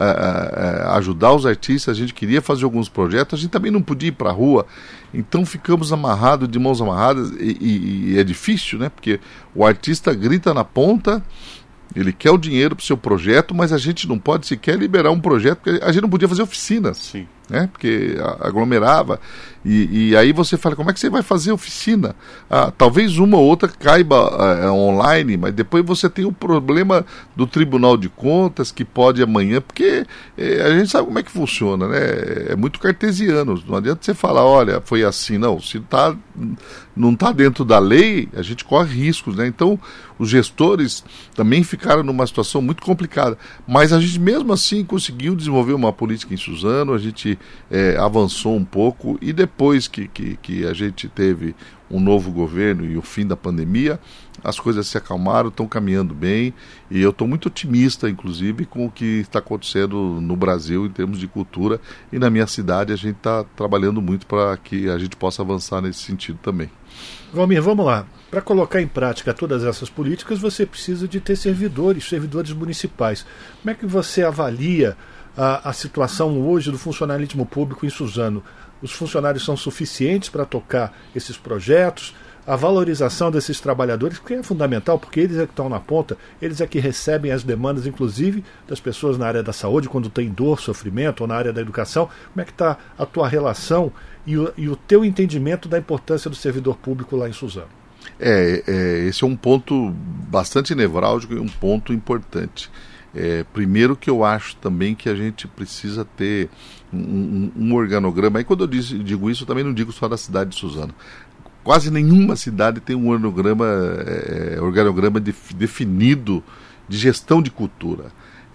K: ajudar os artistas, a gente queria fazer alguns projetos, a gente também não podia ir para a rua. Então, ficamos amarrados, de mãos amarradas, e é difícil, né, porque o artista grita na ponta, ele quer o dinheiro para o seu projeto, mas a gente não pode sequer liberar um projeto, porque a gente não podia fazer oficinas. Sim. Né? Porque aglomerava. E aí você fala, como é que você vai fazer oficina? Talvez uma ou outra caiba online, mas depois você tem o problema do Tribunal de Contas, que pode amanhã, porque a gente sabe como é que funciona, né? É muito cartesiano. Não adianta você falar, olha, foi assim. Não, se não está dentro da lei, a gente corre riscos, né? Então, os gestores também ficaram numa situação muito complicada. Mas a gente, mesmo assim, conseguiu desenvolver uma política em Suzano, a gente avançou um pouco, e depois que a gente teve um novo governo e o fim da pandemia, as coisas se acalmaram, estão caminhando bem, e eu estou muito otimista, inclusive, com o que está acontecendo no Brasil em termos de cultura, e na minha cidade a gente está trabalhando muito para que a gente possa avançar nesse sentido também.
A: Valmir, vamos lá. Para colocar em prática todas essas políticas, você precisa de ter servidores municipais. Como é que você avalia a situação hoje do funcionalismo público em Suzano? Os funcionários são suficientes para tocar esses projetos? A valorização desses trabalhadores, que é fundamental, porque eles é que estão na ponta, eles é que recebem as demandas, inclusive, das pessoas na área da saúde, quando tem dor, sofrimento, ou na área da educação. Como é que está a tua relação e o teu entendimento da importância do servidor público lá em Suzano?
K: Esse é um ponto bastante nevrálgico e um ponto importante. Primeiro, que eu acho também que a gente precisa ter um organograma. Aí quando eu digo isso, eu também não digo só da cidade de Suzano. Quase nenhuma cidade tem um organograma definido de gestão de cultura.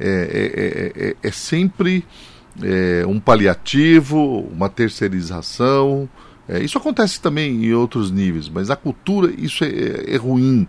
K: É sempre um paliativo, uma terceirização. Isso acontece também em outros níveis, mas a cultura, isso é ruim.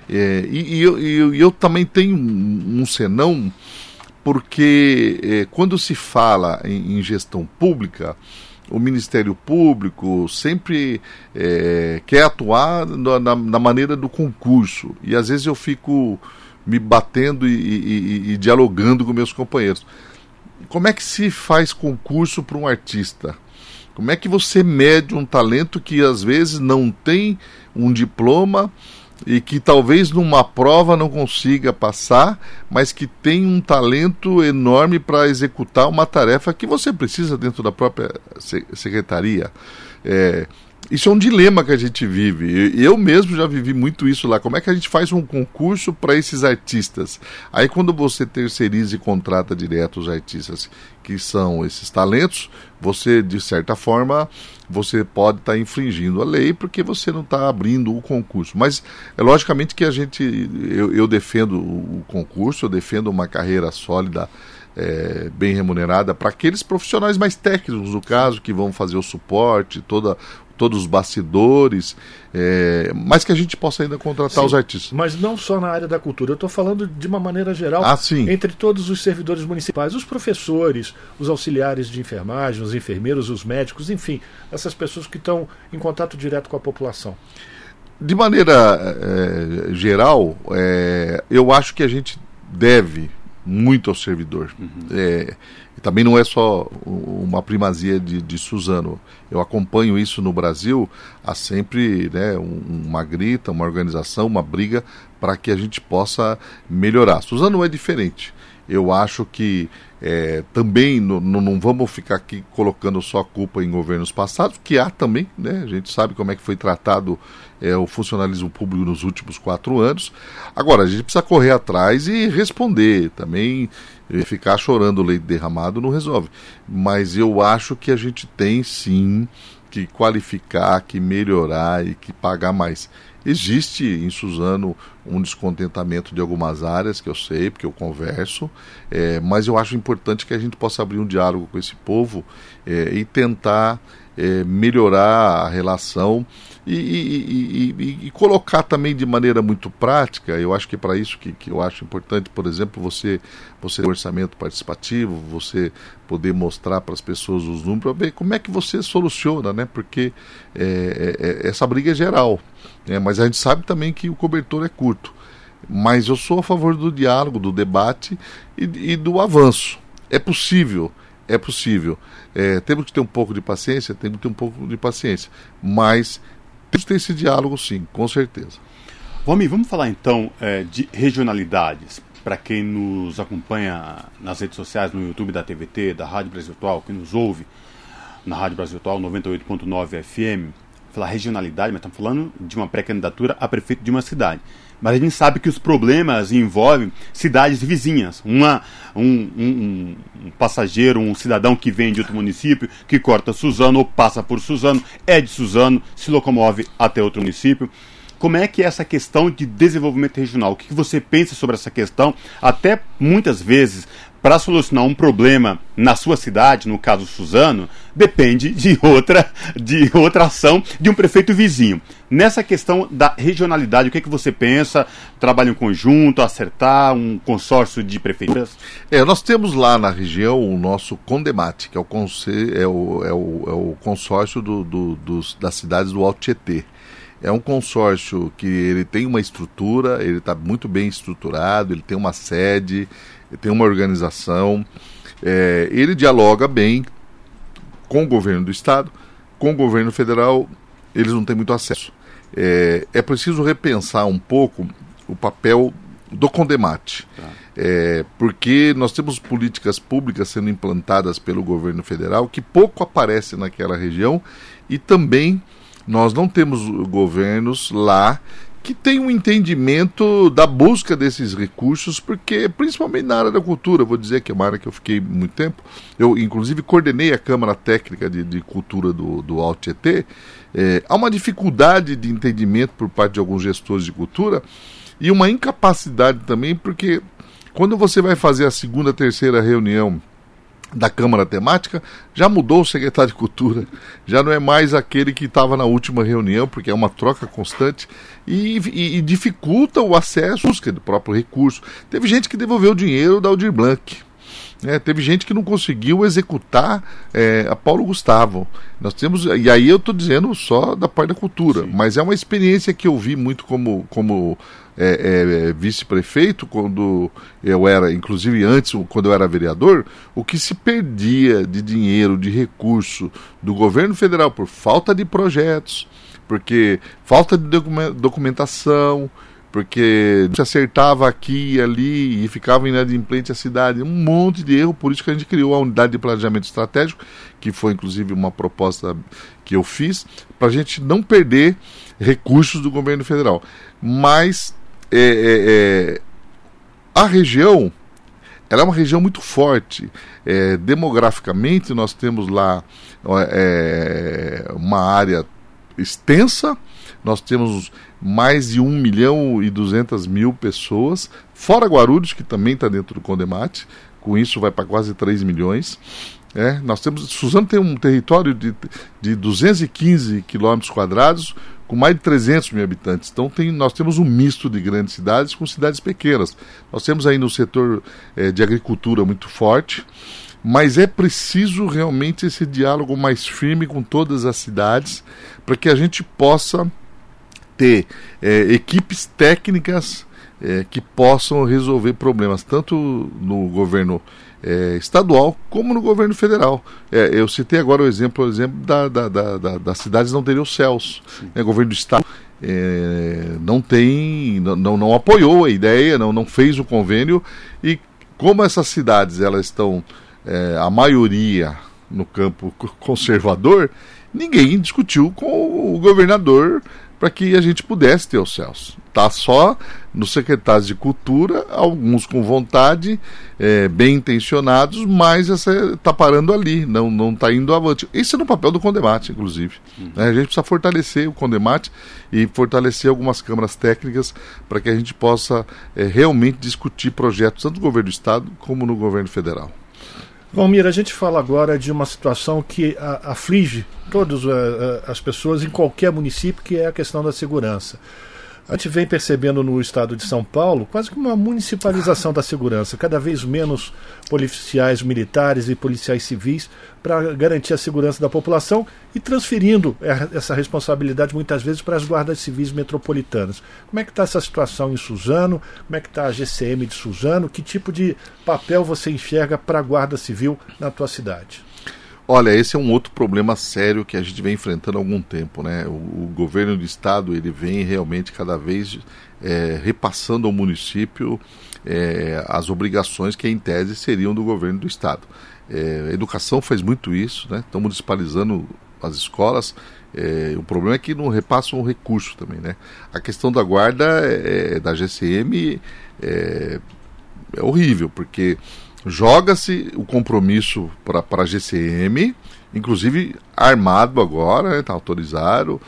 K: Eu também tenho um senão, porque quando se fala em gestão pública, o Ministério Público sempre quer atuar na maneira do concurso, e às vezes eu fico me batendo e dialogando com meus companheiros. Como é que se faz concurso para um artista? Como é que você mede um talento que às vezes não tem um diploma e que talvez numa prova não consiga passar, mas que tem um talento enorme para executar uma tarefa que você precisa dentro da própria secretaria? Isso é um dilema que a gente vive. Eu mesmo já vivi muito isso lá. Como é que a gente faz um concurso para esses artistas? Aí quando você terceiriza e contrata direto os artistas que são esses talentos, você, de certa forma, você pode estar infringindo a lei, porque você não está abrindo o concurso. Mas é logicamente que eu defendo o concurso, eu defendo uma carreira sólida, bem remunerada para aqueles profissionais mais técnicos, no caso, que vão fazer o suporte, todo todos os bastidores, mas que a gente possa ainda contratar os artistas.
A: Mas não só na área da cultura, eu estou falando de uma maneira geral, entre todos os servidores municipais, os professores, os auxiliares de enfermagem, os enfermeiros, os médicos, enfim, essas pessoas que estão em contato direto com a população.
K: De maneira geral, eu acho que a gente deve muito ao servidor. Também não é só uma primazia de Suzano. Eu acompanho isso no Brasil, há sempre, né, uma grita, uma organização, uma briga para que a gente possa melhorar. Suzano é diferente. Eu acho que também não vamos ficar aqui colocando só a culpa em governos passados, que há também, né? A gente sabe como é que foi tratado o funcionalismo público nos últimos 4 anos. Agora, a gente precisa correr atrás e responder. Também ficar chorando leite derramado não resolve. Mas eu acho que a gente tem sim que qualificar, que melhorar e que pagar mais. Existe em Suzano um descontentamento de algumas áreas, que eu sei, porque eu converso, mas eu acho importante que a gente possa abrir um diálogo com esse povo e tentar melhorar a relação e colocar também de maneira muito prática. Eu acho que é para isso que eu acho importante, por exemplo, você ter um orçamento participativo, você poder mostrar para as pessoas os números, para ver como é que você soluciona, né? Porque essa briga é geral, mas a gente sabe também que o cobertor é curto. Mas eu sou a favor do diálogo, do debate e do avanço. É possível. Temos que ter um pouco de paciência, mas temos que ter esse diálogo sim, com certeza.
C: Vamos falar então de regionalidades. Para quem nos acompanha nas redes sociais, no YouTube da TVT, da Rádio Brasil Atual, que nos ouve na Rádio Brasil Atual 98.9 FM, falar regionalidade, mas estamos falando de uma pré-candidatura a prefeito de uma cidade. Mas a gente sabe que os problemas envolvem cidades vizinhas. Um passageiro, um cidadão que vem de outro município, que corta Suzano ou passa por Suzano, é de Suzano, se locomove até outro município. Como é que é essa questão de desenvolvimento regional? O que você pensa sobre essa questão? Até muitas vezes, para solucionar um problema na sua cidade, no caso Suzano, depende de outra ação de um prefeito vizinho. Nessa questão da regionalidade, o que você pensa? Trabalho em conjunto, acertar um consórcio de prefeituras?
K: Nós temos lá na região o nosso CONDEMAT, que é o consórcio das cidades do Alto Tietê. É um consórcio que ele tem uma estrutura, ele está muito bem estruturado, ele tem uma sede, ele tem uma organização, ele dialoga bem com o governo do estado, com o governo federal, eles não têm muito acesso. É preciso repensar um pouco o papel do CONDEMAT, porque nós temos políticas públicas sendo implantadas pelo governo federal que pouco aparecem naquela região e também nós não temos governos lá que tenham um entendimento da busca desses recursos, porque principalmente na área da cultura, vou dizer que é uma área que eu fiquei muito tempo, eu inclusive coordenei a Câmara Técnica de Cultura do Alto Tietê, há uma dificuldade de entendimento por parte de alguns gestores de cultura e uma incapacidade também, porque quando você vai fazer a segunda, terceira reunião da Câmara Temática, já mudou o secretário de Cultura, já não é mais aquele que estava na última reunião, porque é uma troca constante e dificulta o acesso à busca do próprio recurso. Teve gente que devolveu o dinheiro da Aldir Blanc, teve gente que não conseguiu executar a Paulo Gustavo. Nós temos, e aí eu estou dizendo só da parte da cultura, sim, mas é uma experiência que eu vi muito como vice-prefeito, quando eu era, inclusive antes, quando eu era vereador, o que se perdia de dinheiro, de recurso do governo federal por falta de projetos, porque falta de documentação, porque se acertava aqui e ali e ficava inadimplente a cidade, um monte de erro. Por isso que a gente criou a unidade de planejamento estratégico, que foi inclusive uma proposta que eu fiz, para a gente não perder recursos do governo federal. Mas a região, ela é uma região muito forte. Demograficamente nós temos lá uma área extensa, nós temos mais de 1.200.000 pessoas, fora Guarulhos, que também está dentro do CONDEMAT, com isso vai para quase 3 milhões. Suzano tem um território de 215 quilômetros quadrados, com mais de 300 mil habitantes. Então nós temos um misto de grandes cidades com cidades pequenas. Nós temos aí no setor de agricultura muito forte, mas é preciso realmente esse diálogo mais firme com todas as cidades, para que a gente possa ter equipes técnicas que possam resolver problemas, tanto no governo estadual como no governo federal. Eu citei agora o exemplo das cidades não terem os céus. O governo do estado não apoiou a ideia, não fez o convênio, e como essas cidades elas estão, a maioria no campo conservador, ninguém discutiu com o governador para que a gente pudesse ter os céus. Está só nos secretários de cultura, alguns com vontade, bem intencionados, mas está parando ali, não está indo avante. Esse é no papel do Condemate, inclusive. A gente precisa fortalecer o Condemate e fortalecer algumas câmaras técnicas para que a gente possa realmente discutir projetos, tanto no governo do estado como no governo federal.
A: Valmir, a gente fala agora de uma situação que aflige todas as pessoas em qualquer município, que é a questão da segurança. A gente vem percebendo no estado de São Paulo quase que uma municipalização da segurança, cada vez menos policiais militares e policiais civis para garantir a segurança da população e transferindo essa responsabilidade muitas vezes para as guardas civis metropolitanas. Como é que está essa situação em Suzano? Como é que está a GCM de Suzano? Que tipo de papel você enxerga para a Guarda Civil na tua cidade?
K: Olha, esse é um outro problema sério que a gente vem enfrentando há algum tempo, né? O governo do estado, ele vem realmente cada vez repassando ao município as obrigações que em tese seriam do governo do estado. A educação faz muito isso, né? Estão municipalizando as escolas. O problema é que não repassam o recurso também, né? A questão da guarda da GCM é horrível, porque joga-se o compromisso para a GCM, inclusive armado agora, está autorizado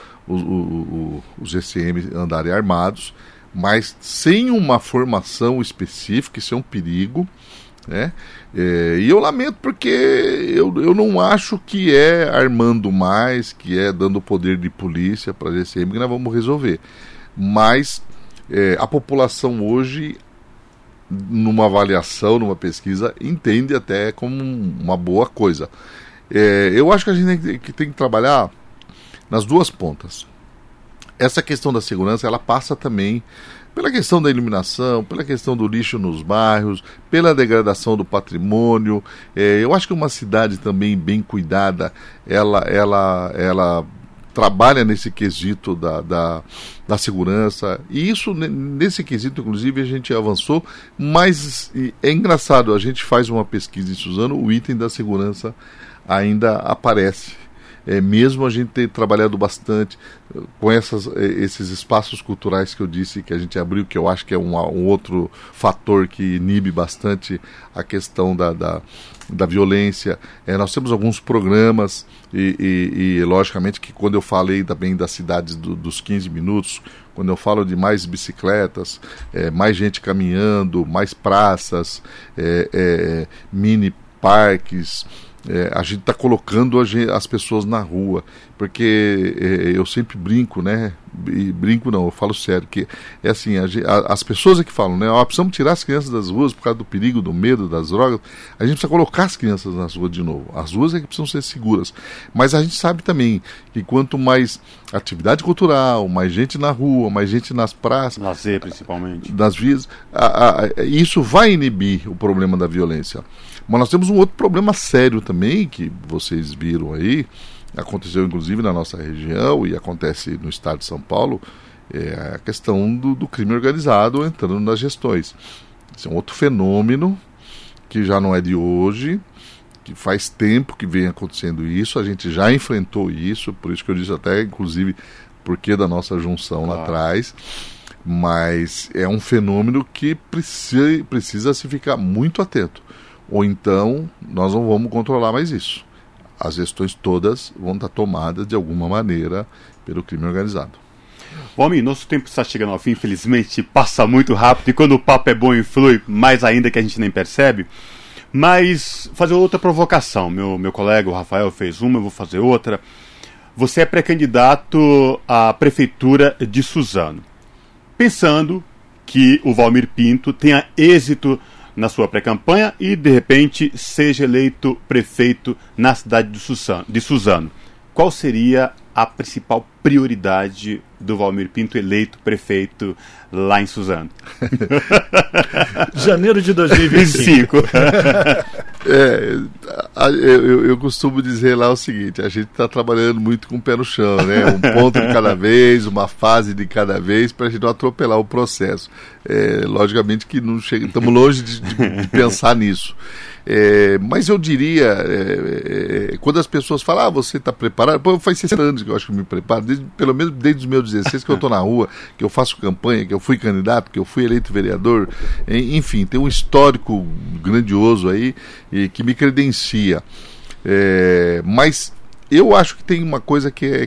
K: os GCM andarem armados, mas sem uma formação específica. Isso é um perigo, né? E eu lamento, porque eu não acho que armando mais, que dando poder de polícia para a GCM que nós vamos resolver. Mas a população hoje, numa avaliação, numa pesquisa, entende até como uma boa coisa. Eu acho que a gente tem que trabalhar nas duas pontas. Essa questão da segurança, ela passa também pela questão da iluminação, pela questão do lixo nos bairros, pela degradação do patrimônio. Eu acho que uma cidade também bem cuidada, ela trabalha nesse quesito da segurança, e isso, nesse quesito, inclusive, a gente avançou, mas é engraçado, a gente faz uma pesquisa em Suzano, o item da segurança ainda aparece, mesmo a gente ter trabalhado bastante com esses espaços culturais que eu disse que a gente abriu, que eu acho que é um outro fator que inibe bastante a questão da violência. Nós temos alguns programas e logicamente que quando eu falei também das cidades dos 15 minutos, quando eu falo de mais bicicletas, mais gente caminhando, mais praças, mini parques, a gente está colocando as pessoas na rua, porque eu sempre brinco, né? E brinco não, eu falo sério, que é assim, as pessoas é que falam, né? Precisamos tirar as crianças das ruas por causa do perigo, do medo, das drogas. A gente precisa colocar as crianças nas ruas de novo. As ruas é que precisam ser seguras. Mas a gente sabe também que quanto mais atividade cultural, mais gente na rua, mais gente nas praças,
C: lazer principalmente,
K: nas vias, isso vai inibir o problema da violência. Mas nós temos um outro problema sério também, que vocês viram aí, aconteceu inclusive na nossa região e acontece no estado de São Paulo, a questão do crime organizado entrando nas gestões. Esse é um outro fenômeno que já não é de hoje, que faz tempo que vem acontecendo isso, a gente já enfrentou isso, por isso que eu disse até, inclusive, porquê da nossa junção lá atrás, mas é um fenômeno que precisa se ficar muito atento, ou então nós não vamos controlar mais isso. As gestões todas vão estar tomadas de alguma maneira pelo crime organizado.
C: Homem, nosso tempo está chegando ao fim, infelizmente passa muito rápido, e quando o papo é bom e flui, mais ainda que a gente nem percebe. Mas fazer outra provocação. Meu colega, o Rafael, fez uma, eu vou fazer outra. Você é pré-candidato à prefeitura de Suzano. Pensando que o Valmir Pinto tenha êxito na sua pré-campanha e, de repente, seja eleito prefeito na cidade de Suzano. Qual seria a principal prioridade do Valmir Pinto eleito prefeito lá em Suzano?
A: Janeiro de 2025.
K: Eu costumo dizer lá o seguinte: a gente está trabalhando muito com o pé no chão, né? Um ponto de cada vez, uma fase de cada vez, para a gente não atropelar o processo. Logicamente que não chega, estamos longe de pensar nisso. Mas eu diria, quando as pessoas falam, você está preparado? Pô, faz 60 anos que eu acho que eu me preparo, pelo menos desde os meus 16 que eu estou na rua, que eu faço campanha, que eu fui candidato, que eu fui eleito vereador, enfim, tem um histórico grandioso aí e que me credencia. Mas eu acho que tem uma coisa que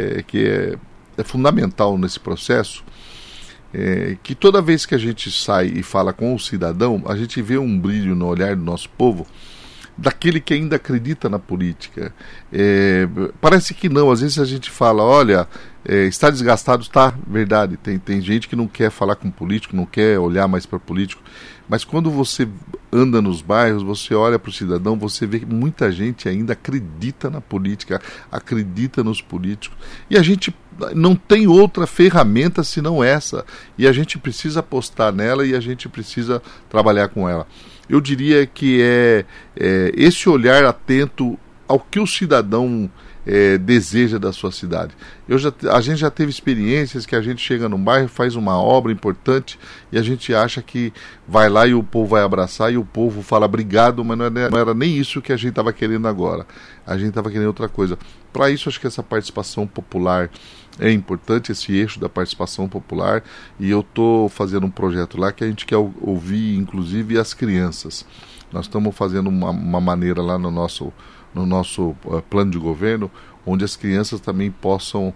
K: é fundamental nesse processo, que toda vez que a gente sai e fala com o cidadão, a gente vê um brilho no olhar do nosso povo, daquele que ainda acredita na política. Parece que não, às vezes a gente fala, olha, está desgastado, está, verdade, tem gente que não quer falar com político, não quer olhar mais para político, mas quando você anda nos bairros, você olha para o cidadão, você vê que muita gente ainda acredita na política, acredita nos políticos, e a gente não tem outra ferramenta senão essa, e a gente precisa apostar nela e a gente precisa trabalhar com ela. Eu diria que esse olhar atento ao que o cidadão deseja da sua cidade. A gente já teve experiências que a gente chega num bairro, faz uma obra importante e a gente acha que vai lá e o povo vai abraçar e o povo fala obrigado, mas não era nem isso que a gente estava querendo agora. A gente estava querendo outra coisa. Para isso, acho que essa participação popular é importante, esse eixo da participação popular, e eu estou fazendo um projeto lá que a gente quer ouvir, inclusive, as crianças. Nós estamos fazendo uma maneira lá no nosso plano de governo, onde as crianças também possam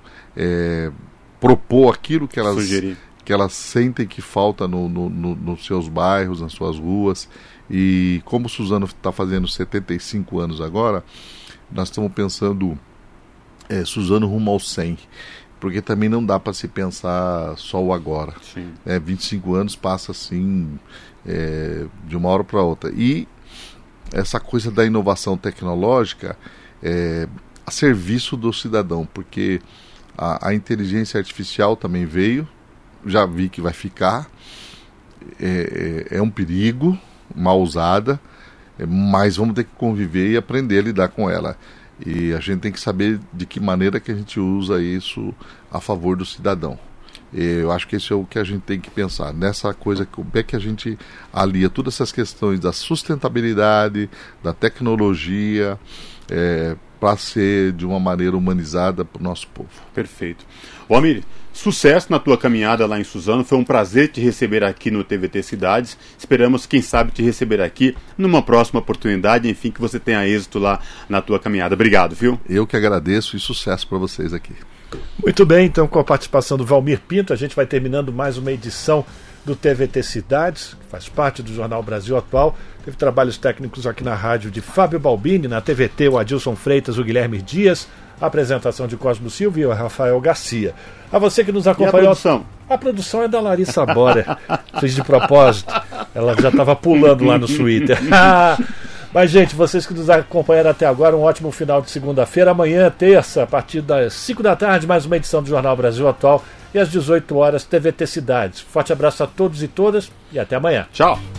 K: propor aquilo que elas sentem que falta nos seus bairros, nas suas ruas. E como o Suzano está fazendo 75 anos agora, nós estamos pensando Suzano rumo aos 100, porque também não dá para se pensar só o agora. 25 anos passa assim, de uma hora para outra. E essa coisa da inovação tecnológica a serviço do cidadão, porque a inteligência artificial também veio, já vi que vai ficar, é um perigo, mal usada, mas vamos ter que conviver e aprender a lidar com ela. E a gente tem que saber de que maneira que a gente usa isso a favor do cidadão. Eu acho que esse é o que a gente tem que pensar, nessa coisa, como é que a gente alia todas essas questões da sustentabilidade, da tecnologia, para ser de uma maneira humanizada para o nosso povo.
C: Perfeito. Valmir, sucesso na tua caminhada lá em Suzano, foi um prazer te receber aqui no TVT Cidades, esperamos, quem sabe, te receber aqui numa próxima oportunidade, enfim, que você tenha êxito lá na tua caminhada. Obrigado, viu?
K: Eu que agradeço e sucesso para vocês aqui.
A: Muito bem, então, com a participação do Valmir Pinto, a gente vai terminando mais uma edição do TVT Cidades, que faz parte do Jornal Brasil Atual. Teve trabalhos técnicos aqui na rádio de Fábio Balbini, na TVT o Adilson Freitas, o Guilherme Dias, a apresentação de Cosmo Silva e o Rafael Garcia. A você que nos acompanhou...
C: E a produção?
A: A produção é da Larissa Bora. Fiz de propósito. Ela já estava pulando lá no Twitter. Mas, gente, vocês que nos acompanharam até agora, um ótimo final de segunda-feira. Amanhã, terça, a partir das 5 da tarde, mais uma edição do Jornal Brasil Atual. E às 18 horas, TVT Cidades. Forte abraço a todos e todas e até amanhã.
C: Tchau.